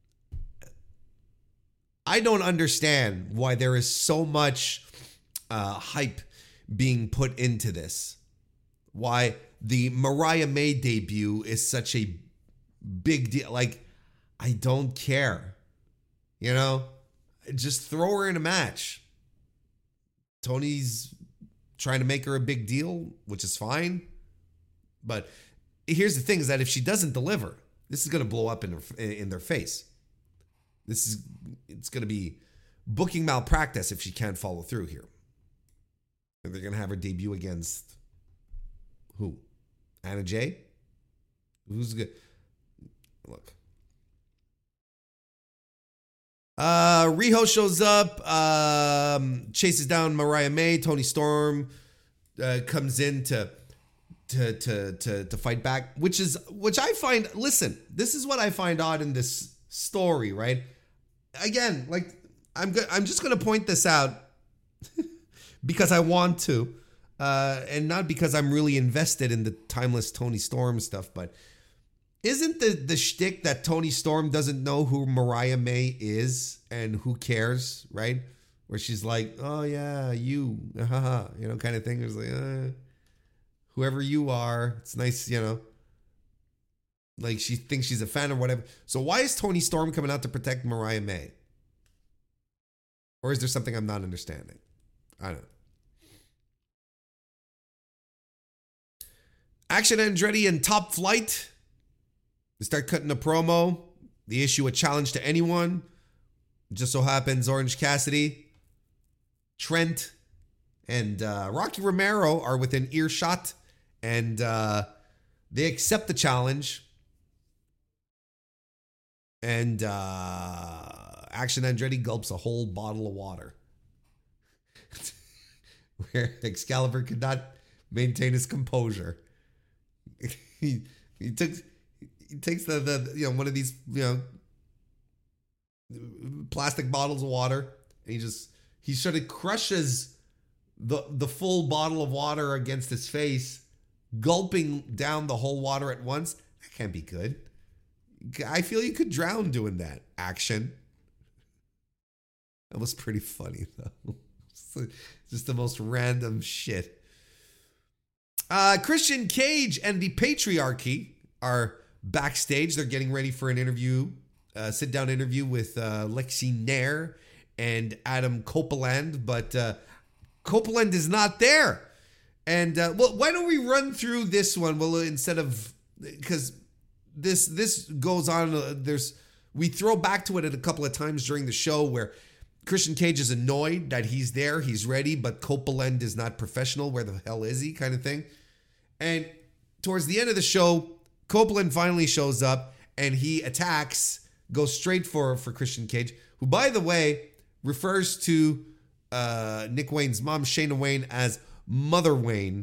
I don't understand why there is so much uh, hype being put into this. Why the Mariah May debut is such a big deal. Like, I don't care. You know? Just throw her in a match. Tony's trying to make her a big deal, which is fine. But here's the thing is that if she doesn't deliver, this is going to blow up in, her, in their face. This is, it's going to be booking malpractice if she can't follow through here. And they're going to have her debut against who? Anna Jay? Who's good? Look. Uh, Riho shows up, um, chases down Mariah May. Toni Storm uh, comes in to, to to to to fight back, which is which I find. Listen, this is what I find odd in this story, right? Again, like I'm go- I'm just gonna point this out because I want to, uh, and not because I'm really invested in the timeless Toni Storm stuff, but. Isn't the, the shtick that Toni Storm doesn't know who Mariah May is and who cares, right? Where she's like, oh, yeah, you, haha, you know, kind of thing. It's like, uh, whoever you are, it's nice, you know. Like she thinks she's a fan or whatever. So why is Toni Storm coming out to protect Mariah May? Or is there something I'm not understanding? I don't know. Action Andretti and Top Flight. They start cutting a promo. They issue a challenge to anyone. Just so happens Orange Cassidy, Trent, and uh, Rocky Romero are within earshot. And uh, they accept the challenge. And uh, Action Andretti gulps a whole bottle of water. Where Excalibur could not maintain his composure. he, he took... He takes the, the, you know, one of these, you know, plastic bottles of water and he just, he sort of crushes the, the full bottle of water against his face, gulping down the whole water at once. That can't be good. I feel you could drown doing that. Action. That was pretty funny, though. Just the most random shit. Uh, Christian Cage and the Patriarchy are backstage. They're getting ready for an interview, uh, sit-down interview with uh, Lexi Nair and Adam Copeland, but uh, Copeland is not there. And uh, well, why don't we run through this one? Well, instead of because this this goes on. Uh, there's we throw back to it at a couple of times during the show where Christian Cage is annoyed that he's there, he's ready, but Copeland is not professional. Where the hell is he? Kind of thing. And towards the end of the show, Copeland finally shows up and he attacks, goes straight for, for Christian Cage, who, by the way, refers to uh, Nick Wayne's mom, Shayna Wayne, as Mother Wayne.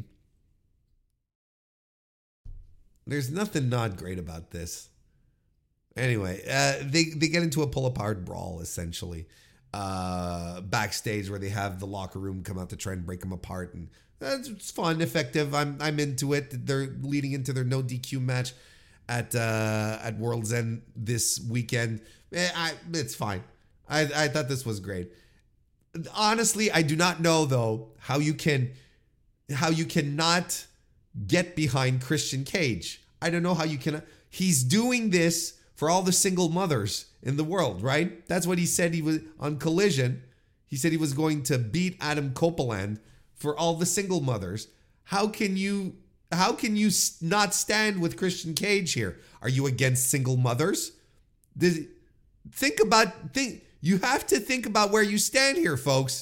There's nothing not great about this. Anyway, uh, they, they get into a pull-apart brawl, essentially, uh, backstage where they have the locker room come out to try and break them apart, and it's fun, effective. I'm I'm into it. They're leading into their no D Q match at uh, at World's End this weekend. Eh, I, it's fine. I, I thought this was great. Honestly, I do not know though how you can how you cannot get behind Christian Cage. I don't know how you can. He's doing this for all the single mothers in the world, right? That's what he said. He was on Collision. He said he was going to beat Adam Copeland for all the single mothers. how can you how can you not stand with Christian Cage here? Are you against single mothers? Does, think about think you have to think about where you stand here, folks.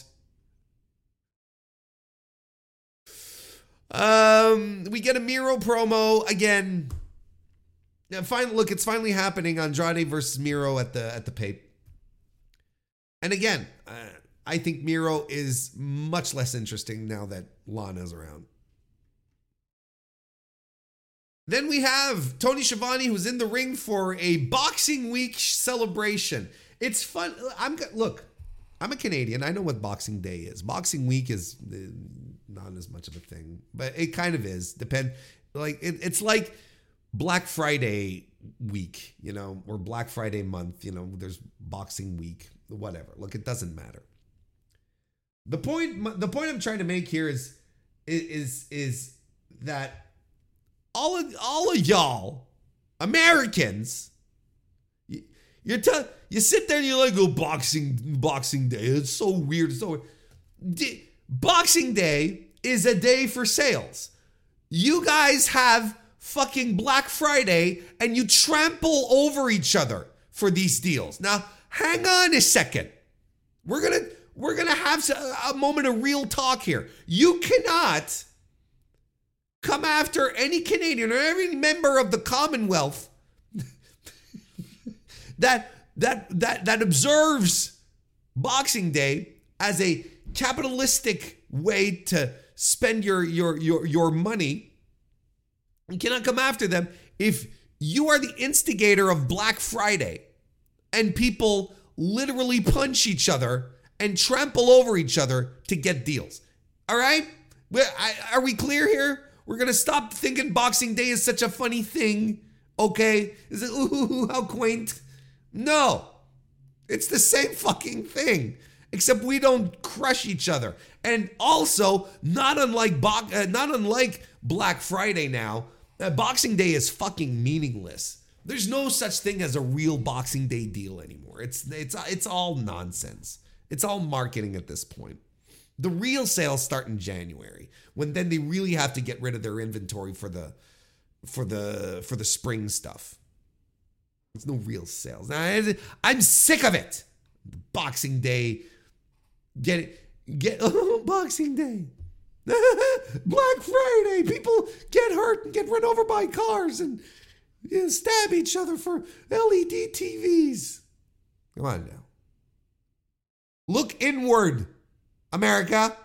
Um, we get a Miro promo again. Yeah, fine. Look, it's finally happening. Andrade versus Miro at the at the Pape. And again, uh, I think Miro is much less interesting now that Lana's around. Then we have Tony Schiavone, who's in the ring for a Boxing Week celebration. It's fun. I'm look. I'm a Canadian. I know what Boxing Day is. Boxing Week is not as much of a thing, but it kind of is. Depend like it, it's like Black Friday week, you know, or Black Friday month. You know, there's Boxing Week, whatever. Look, it doesn't matter. The point, the point I'm trying to make here is, is, is that all of all of y'all Americans, you're t- you sit there and you're like, oh, Boxing Boxing Day. It's so weird. It's so weird. D- Boxing Day is a day for sales. You guys have fucking Black Friday and you trample over each other for these deals. Now, hang on a second. We're gonna we're gonna have a moment of real talk here. You cannot come after any Canadian or any member of the Commonwealth that that that that observes Boxing Day as a capitalistic way to spend your your your your money. You cannot come after them if you are the instigator of Black Friday and people literally punch each other and trample over each other to get deals. All right? Are we clear here? We're going to stop thinking Boxing Day is such a funny thing. Okay? Is it, ooh, how quaint? No. It's the same fucking thing, except we don't crush each other. And also, not unlike Bo- uh, not unlike Black Friday now, uh, Boxing Day is fucking meaningless. There's no such thing as a real Boxing Day deal anymore. It's it's it's all nonsense. It's all marketing at this point. The real sales start in January, when then they really have to get rid of their inventory for the for the for the spring stuff. There's no real sales. Now, I'm sick of it. Boxing Day, get it, get oh, Boxing Day, Black Friday. People get hurt and get run over by cars and you know, stab each other for L E D T Vs. Come on now. Look inward, America.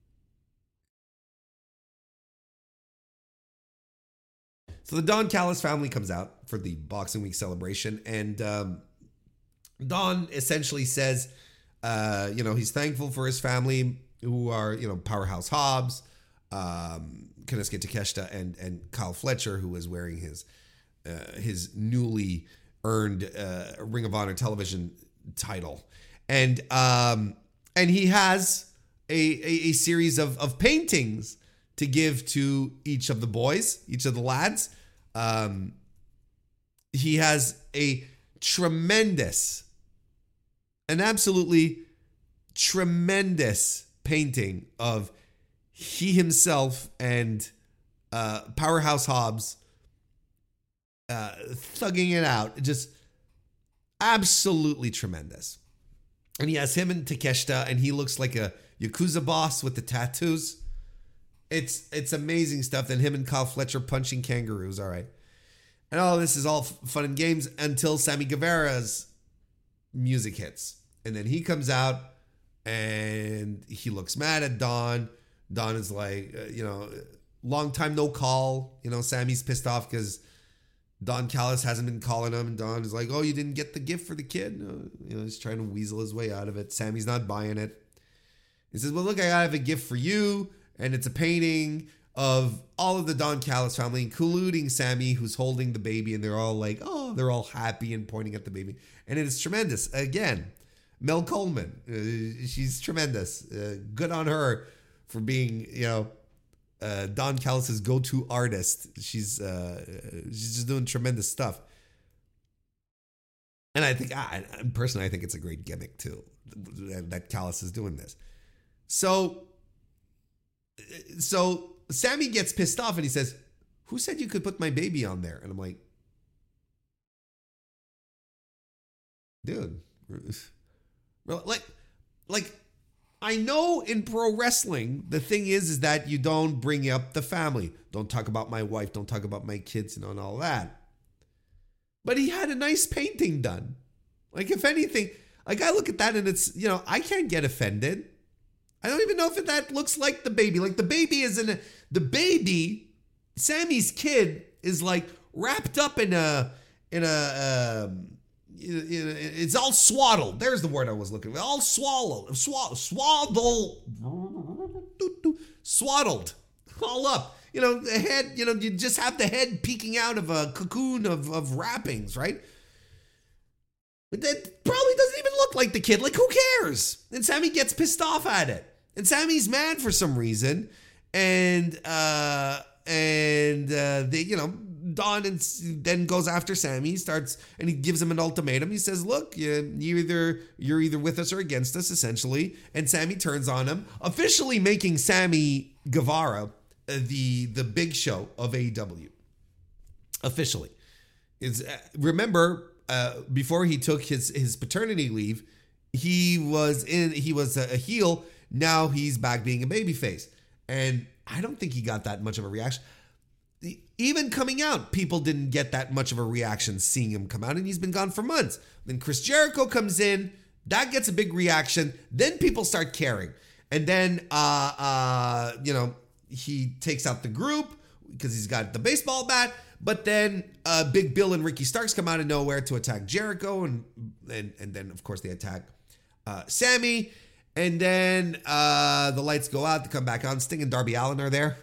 So the Don Callis family comes out for the Boxing Week celebration, and um, Don essentially says, uh, you know, he's thankful for his family, who are, you know, Powerhouse Hobbs, um, Konosuke Takeshita, and and Kyle Fletcher, who is wearing his uh, his newly earned uh, Ring of Honor television title, and um, and he has a, a, a series of of paintings to give to each of the boys, each of the lads. Um, he has a tremendous, an absolutely tremendous painting of he himself and uh, Powerhouse Hobbs uh, thugging it out. Just absolutely tremendous. And he has him and Takeshita, and he looks like a Yakuza boss with the tattoos. It's it's amazing stuff. Then him and Kyle Fletcher punching kangaroos. All right. And all this is all fun and games until Sammy Guevara's music hits. And then he comes out and he looks mad at Don. Don is like, uh, you know, long time no call. You know, Sammy's pissed off because Don Callis hasn't been calling him. And Don is like, oh, you didn't get the gift for the kid? Uh, you know, he's trying to weasel his way out of it. Sammy's not buying it. He says, well, look, I have a gift for you. And it's a painting of all of the Don Callis family, including Sammy, who's holding the baby. And they're all like, oh, they're all happy and pointing at the baby. And it is tremendous. Again, Mel Coleman, uh, she's tremendous. Uh, good on her for being, you know, uh, Don Callis' go-to artist. She's uh, she's just doing tremendous stuff. And I think, I, personally, I think it's a great gimmick, too, that Callis is doing this. So... So Sammy gets pissed off and he says, "Who said you could put my baby on there?" And I'm like, dude, like, like, I know in pro wrestling, the thing is, is that you don't bring up the family. Don't talk about my wife. Don't talk about my kids, you know, and all that. But he had a nice painting done. Like, if anything, like, I look at that and it's, you know, I can't get offended. I don't even know if that looks like the baby. Like, the baby is in a, the baby, Sammy's kid is like wrapped up in a, in a, um, it's all swaddled. There's the word I was looking for. All swallowed, swa- swaddled, swaddled, all up. You know, the head, you know, you just have the head peeking out of a cocoon of, of wrappings, right? But that probably doesn't even look like the kid. Like, who cares? And Sammy gets pissed off at it. And Sammy's mad for some reason. And, uh, and, uh, they, you know, Don and then goes after Sammy, starts, and he gives him an ultimatum. He says, look, you, you either, you're either with us or against us, essentially. And Sammy turns on him, officially making Sammy Guevara the, the big show of A E W. Officially. Is uh, remember, uh, before he took his, his paternity leave, he was in, he was a, a heel. Now he's back being a babyface. And I don't think he got that much of a reaction. Even coming out, people didn't get that much of a reaction seeing him come out, and he's been gone for months. Then Chris Jericho comes in, that gets a big reaction. Then people start caring. And then, uh, uh, you know, he takes out the group because he's got the baseball bat. But then uh, Big Bill and Ricky Starks come out of nowhere to attack Jericho. And, and, and then, of course, they attack uh, Sammy. And then uh, the lights go out, they come back on. Sting and Darby Allin are there.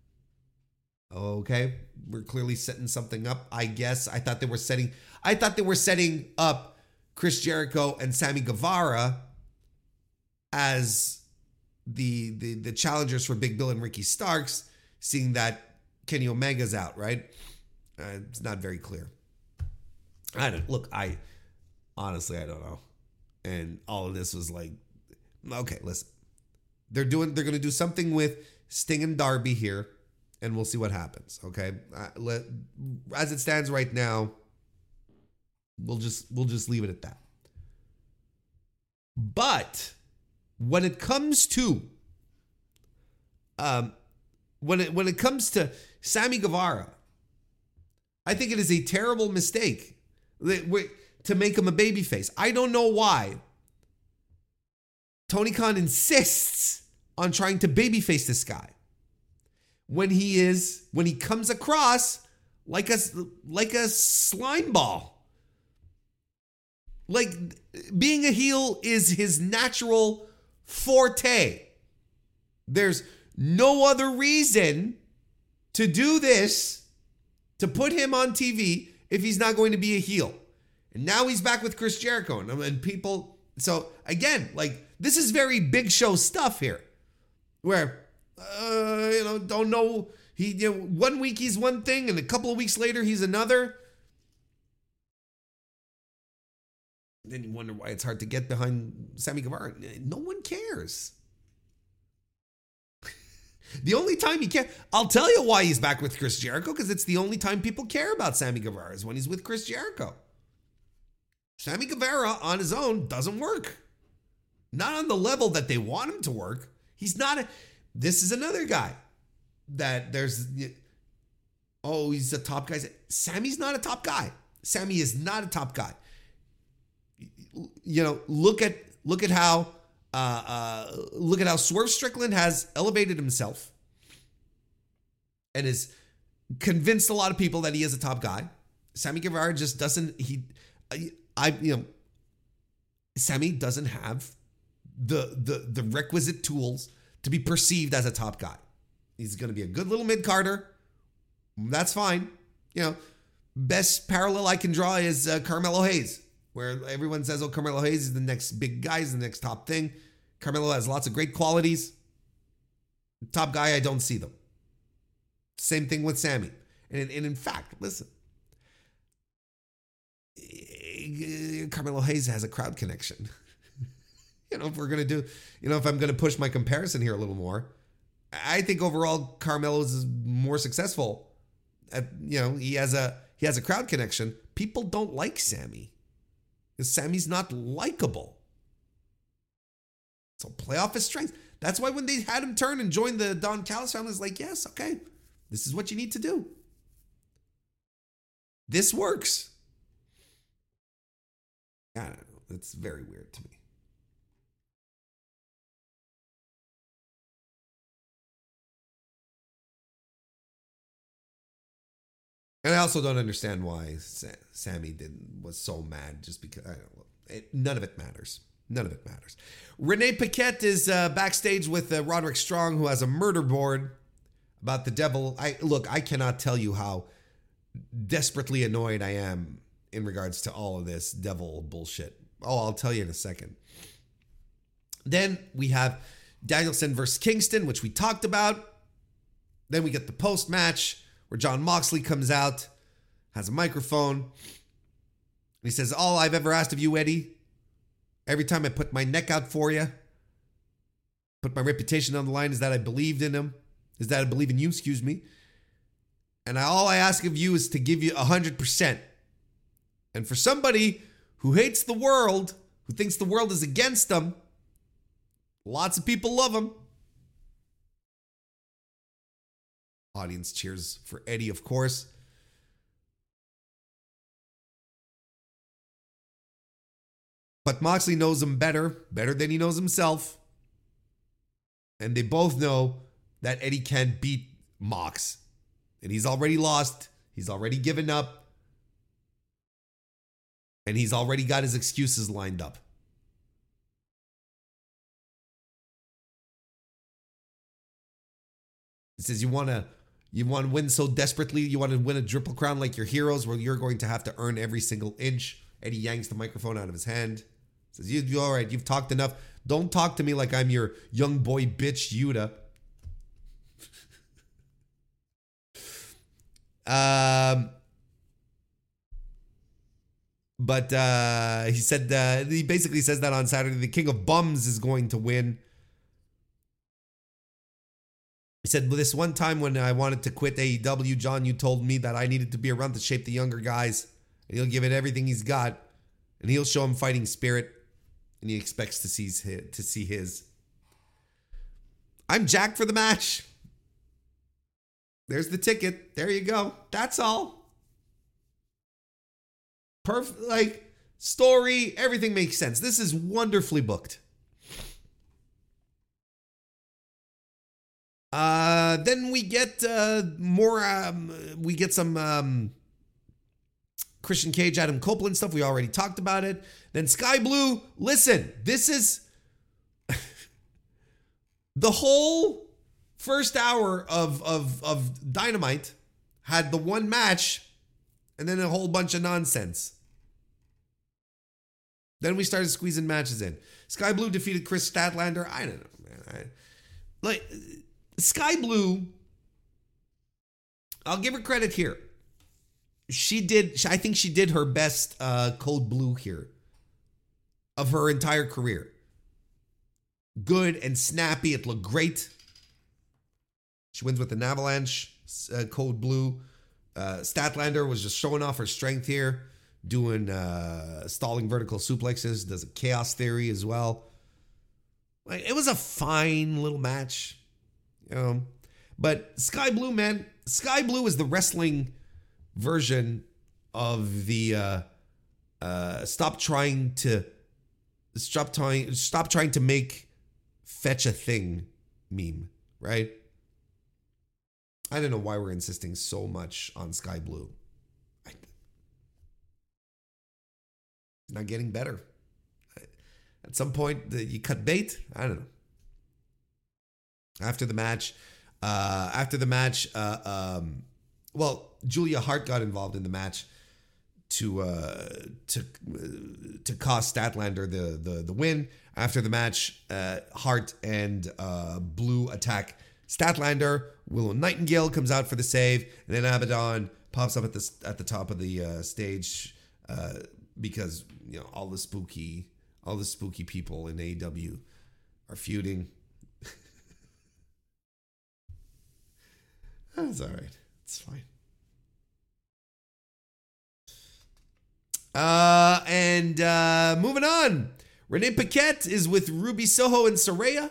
Okay, we're clearly setting something up, I guess. I thought they were setting I thought they were setting up Chris Jericho and Sammy Guevara as the the the challengers for Big Bill and Ricky Starks, seeing that Kenny Omega's out, right? Uh, it's not very clear. I don't look, I honestly I don't know. And all of this was like, okay, listen. They're doing they're gonna do something with Sting and Darby here. And we'll see what happens, okay? Uh, let, as it stands right now, we'll just we'll just leave it at that. But when it comes to um, when it when it comes to Sammy Guevara, I think it is a terrible mistake to make him a babyface. I don't know why Tony Khan insists on trying to babyface this guy. When he is, when he comes across like a, like a slime ball. Like, being a heel is his natural forte. There's no other reason to do this, to put him on T V, if he's not going to be a heel. And now he's back with Chris Jericho. And, and people, so again, like, this is very Big Show stuff here. Where... Uh, you know, don't know. He, you know, one week he's one thing, and a couple of weeks later he's another. Then you wonder why it's hard to get behind Sammy Guevara. No one cares. The only time he can, I'll tell you why he's back with Chris Jericho, because it's the only time people care about Sammy Guevara is when he's with Chris Jericho. Sammy Guevara on his own doesn't work. Not on the level that they want him to work. He's not a. This is another guy that there's, oh, he's a top guy. Sammy's not a top guy. Sammy is not a top guy. You know, look at look at how uh, uh, look at how Swerve Strickland has elevated himself and has convinced a lot of people that he is a top guy. Sammy Guevara just doesn't. He, I, I you know, Sammy doesn't have the the the requisite tools to be perceived as a top guy. He's going to be a good little mid-carder. That's fine. You know, best parallel I can draw is uh, Carmelo Hayes, where everyone says, oh, Carmelo Hayes is the next big guy, is the next top thing. Carmelo has lots of great qualities. Top guy, I don't see them. Same thing with Sammy. And, and in fact, listen, Carmelo Hayes has a crowd connection. You know, if we're going to do, you know, if I'm going to push my comparison here a little more, I think overall Carmelo is more successful. At, you know, he has a he has a crowd connection. People don't like Sammy because Sammy's not likable. So play off his strengths. That's why when they had him turn and join the Don Callis family, it's like, yes, okay, this is what you need to do. This works. I don't know. It's very weird to me. And I also don't understand why Sa- Sammy did was so mad just because I don't know. It, none of it matters. None of it matters. Renee Paquette is uh, backstage with uh, Roderick Strong, who has a murder board about the devil. I look, I cannot tell you how desperately annoyed I am in regards to all of this devil bullshit. Oh, I'll tell you in a second. Then we have Danielson versus Kingston, which we talked about. Then we get the post match where Jon Moxley comes out, has a microphone, and he says, all I've ever asked of you, Eddie, every time I put my neck out for you, put my reputation on the line, is that I believed in him, is that I believe in you, excuse me. And I, all I ask of you is to give you one hundred percent. And for somebody who hates the world, who thinks the world is against them, lots of people love him. Audience cheers for Eddie, of course. But Moxley knows him better, better than he knows himself. And they both know that Eddie can't beat Mox. And he's already lost. He's already given up. And he's already got his excuses lined up. He says, you want to you want to win so desperately, you want to win a triple crown like your heroes, where you're going to have to earn every single inch. Eddie yanks the microphone out of his hand. Says, you, you all right, you've talked enough. Don't talk to me like I'm your young boy bitch, Yuta. um, but uh, he said, uh, he basically says that on Saturday, the King of Bums is going to win. He said, well, this one time when I wanted to quit A E W, John, you told me that I needed to be around to shape the younger guys. And he'll give it everything he's got. And he'll show him fighting spirit. And he expects to see his, to see his. I'm jacked for the match. There's the ticket. There you go. That's all. Perfect. Like, story, everything makes sense. This is wonderfully booked. Uh, then we get uh, more, um, we get some um, Christian Cage, Adam Copeland stuff. We already talked about it. Then Sky Blue, listen, this is the whole first hour of, of, of Dynamite had the one match and then a whole bunch of nonsense. Then we started squeezing matches in. Sky Blue defeated Chris Statlander. I don't know, man. I, like... Sky Blue, I'll give her credit here. She did, I think she did her best uh, Code Blue here of her entire career. Good and snappy. It looked great. She wins with an avalanche, uh, Code Blue. Uh, Statlander was just showing off her strength here, doing uh, stalling vertical suplexes, does a chaos theory as well. Like, it was a fine little match. You know, but Sky Blue, man, Sky Blue is the wrestling version of the uh, uh, stop trying to stop trying stop trying to make fetch a thing meme, right? I don't know why we're insisting so much on Sky Blue. I, it's not getting better. At some point, you cut bait. I don't know. After the match, uh, after the match, uh, um, well, Julia Hart got involved in the match to uh, to uh, to cost Statlander the the the win. After the match, uh, Hart and uh, Blue attack Statlander. Willow Nightingale comes out for the save, and then Abaddon pops up at the at the top of the uh, stage uh, because you know all the spooky all the spooky people in A E W are feuding. That's all right. It's fine. Uh, and uh, moving on. Renee Paquette is with Ruby Soho and Saraya.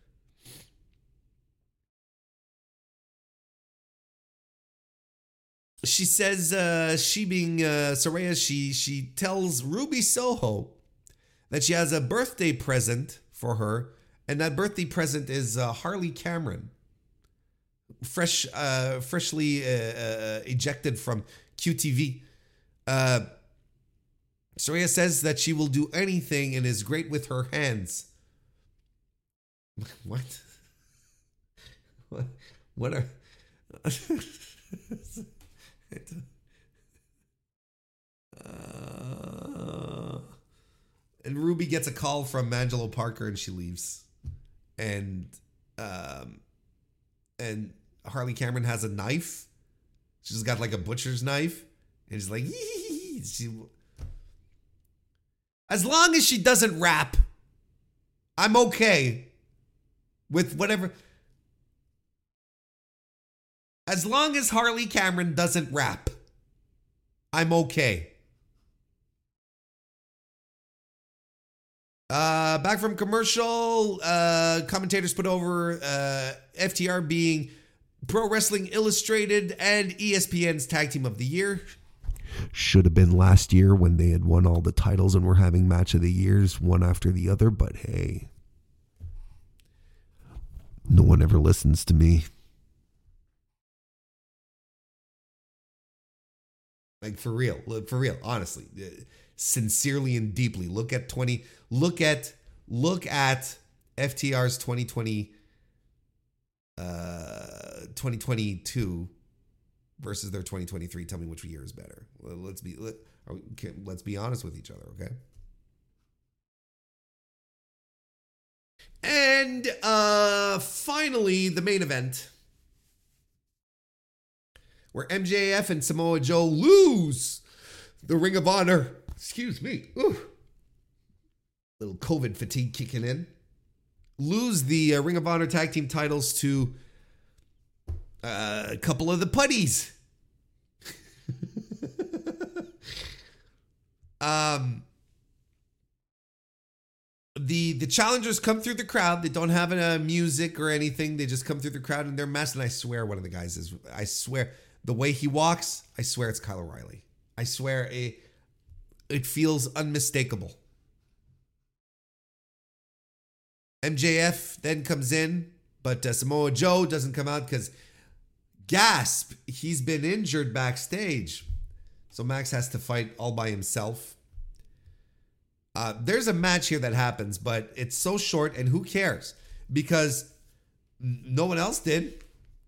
She says, uh, she being uh, Saraya, she, she tells Ruby Soho that she has a birthday present for her. And that birthday present is uh, Harley Cameron. Fresh, uh, freshly uh, uh, ejected from Q T V. Uh, Saraya says that she will do anything and is great with her hands. What? What? What are? uh, and Ruby gets a call from Angelo Parker and she leaves. And um, and Harley Cameron has a knife. She's got like a butcher's knife, and she's like, yee. She. As long as she doesn't rap, I'm okay with whatever. As long as Harley Cameron doesn't rap, I'm okay. Uh, back from commercial, uh, commentators put over uh, F T R being Pro Wrestling Illustrated and E S P N's Tag Team of the Year. Should have been last year when they had won all the titles and were having match of the years one after the other, but hey, no one ever listens to me. Like for real, look for real, honestly, sincerely and deeply. Look at twenty. Look at look at F T R's twenty twenty, uh, twenty twenty-two versus their twenty twenty-three. Tell me which year is better. Let's be let, let's be honest with each other, okay? And uh, finally, the main event, where M J F and Samoa Joe lose the Ring of Honor. Excuse me. Ooh. Little COVID fatigue kicking in. Lose the uh, Ring of Honor tag team titles to uh, a couple of the putties. um, the the challengers come through the crowd. They don't have a uh, music or anything. They just come through the crowd in their mask. And I swear one of the guys is, I swear, the way he walks, I swear it's Kyle O'Reilly. I swear it, it feels unmistakable. M J F then comes in, but uh, Samoa Joe doesn't come out because, gasp, he's been injured backstage. So Max has to fight all by himself. Uh, there's a match here that happens, but it's so short, and who cares? Because no one else did.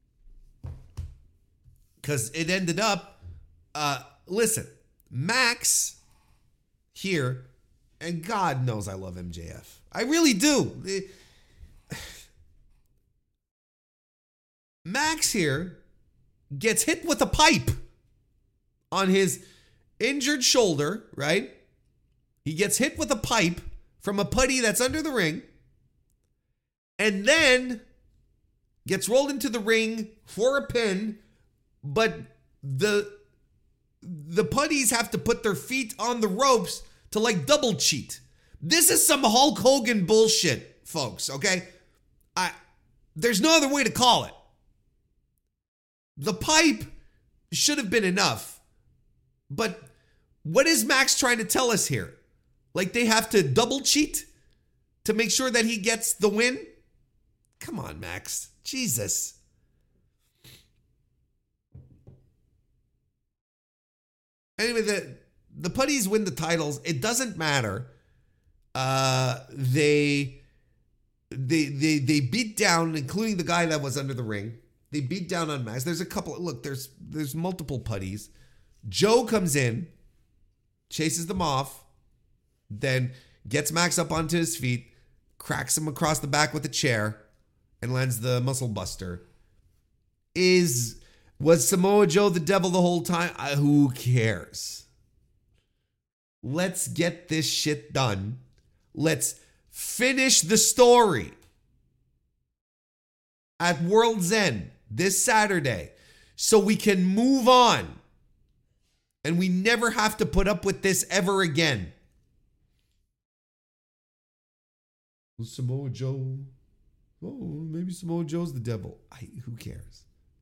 Because it ended up, uh, listen, Max here, and God knows I love M J F. I really do. Max here gets hit with a pipe on his injured shoulder, right? He gets hit with a pipe from a putty that's under the ring, and then gets rolled into the ring for a pin, but the the putties have to put their feet on the ropes to like double cheat. This is some Hulk Hogan bullshit, folks, okay? I there's no other way to call it. The pipe should have been enough. But what is Max trying to tell us here? Like they have to double cheat to make sure that he gets the win? Come on, Max. Jesus. Anyway, the, the putties win the titles. It doesn't matter. Uh, they, they, they, they beat down, including the guy that was under the ring. They beat down on Max. There's a couple. Look, there's there's multiple putties. Joe comes in, chases them off, then gets Max up onto his feet, cracks him across the back with a chair, and lands the muscle buster. Is was Samoa Joe the devil the whole time? I, who cares? Let's get this shit done. Let's finish the story at World's End this Saturday. so we can move on. And we never have to put up with this ever again. Samoa Joe. Oh, maybe Samoa Joe's the devil. I, who cares?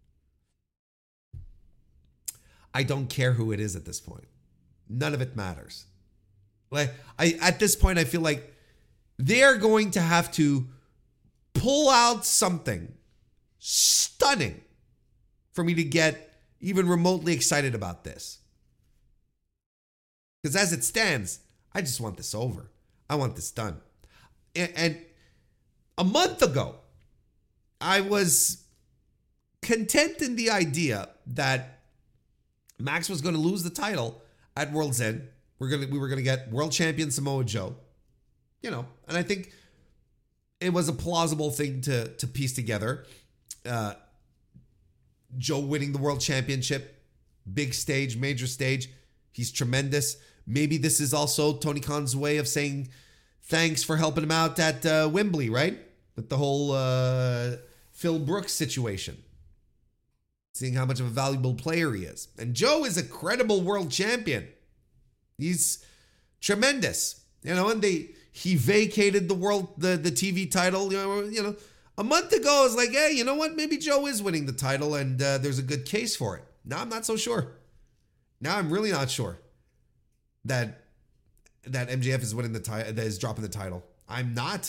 I don't care who it is at this point. None of it matters. Like I at this point, I feel like they're going to have to pull out something stunning for me to get even remotely excited about this. Because as it stands, I just want this over. I want this done. And, and a month ago, I was content in the idea that Max was going to lose the title at World's End. We're gonna we were gonna get world champion Samoa Joe. You know, and I think it was a plausible thing to to piece together. Uh, Joe winning the world championship, big stage, major stage. He's tremendous. Maybe this is also Tony Khan's way of saying thanks for helping him out at uh, Wembley, right? With the whole uh, Phil Brooks situation. Seeing how much of a valuable player he is. And Joe is a credible world champion. He's tremendous. You know, and they he vacated the world, the, the T V title, you know, you know, a month ago. I was like, hey, you know what? Maybe Joe is winning the title and uh, there's a good case for it. Now I'm not so sure. Now I'm really not sure that that M J F is winning the title, that is dropping the title. I'm not.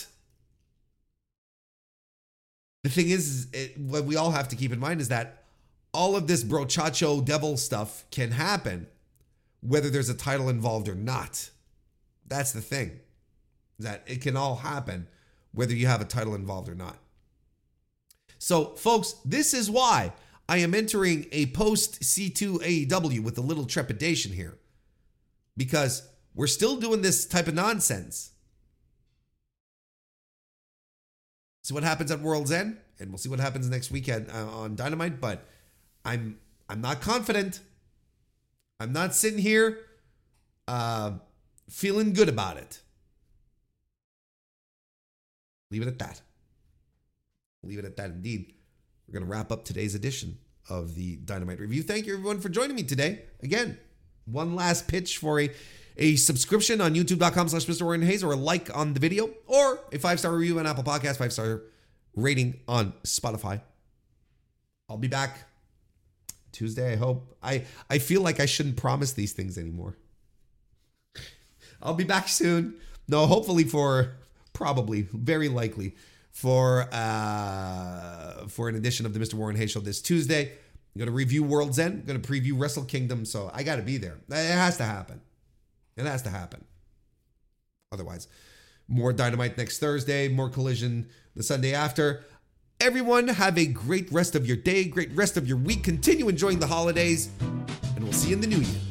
The thing is, it, what we all have to keep in mind is that all of this brochacho devil stuff can happen whether there's a title involved or not. That's the thing. That it can all happen whether you have a title involved or not. So, folks, this is why I am entering a post-C two A E W with a little trepidation here. Because we're still doing this type of nonsense. See what happens at World's End, and we'll see what happens next weekend uh, on Dynamite, but I'm I'm not confident. I'm not sitting here uh, feeling good about it. Leave it at that. Leave it at that indeed. We're going to wrap up today's edition of the Dynamite Review. Thank you, everyone, for joining me today. Again, one last pitch for a, a subscription on youtube.com slash Mr. Warren Hayes, or a like on the video, or a five-star review on Apple Podcasts, five-star rating on Spotify. I'll be back Tuesday, I hope. I, I feel like I shouldn't promise these things anymore. I'll be back soon. No, hopefully for, probably, very likely, for uh, for an edition of the Mister Warren Hayes Show this Tuesday. I'm going to review World's End. I'm going to preview Wrestle Kingdom, so I got to be there. It has to happen. It has to happen. Otherwise, more Dynamite next Thursday, more Collision the Sunday after. Everyone, have a great rest of your day, great rest of your week. Continue enjoying the holidays, and we'll see you in the new year.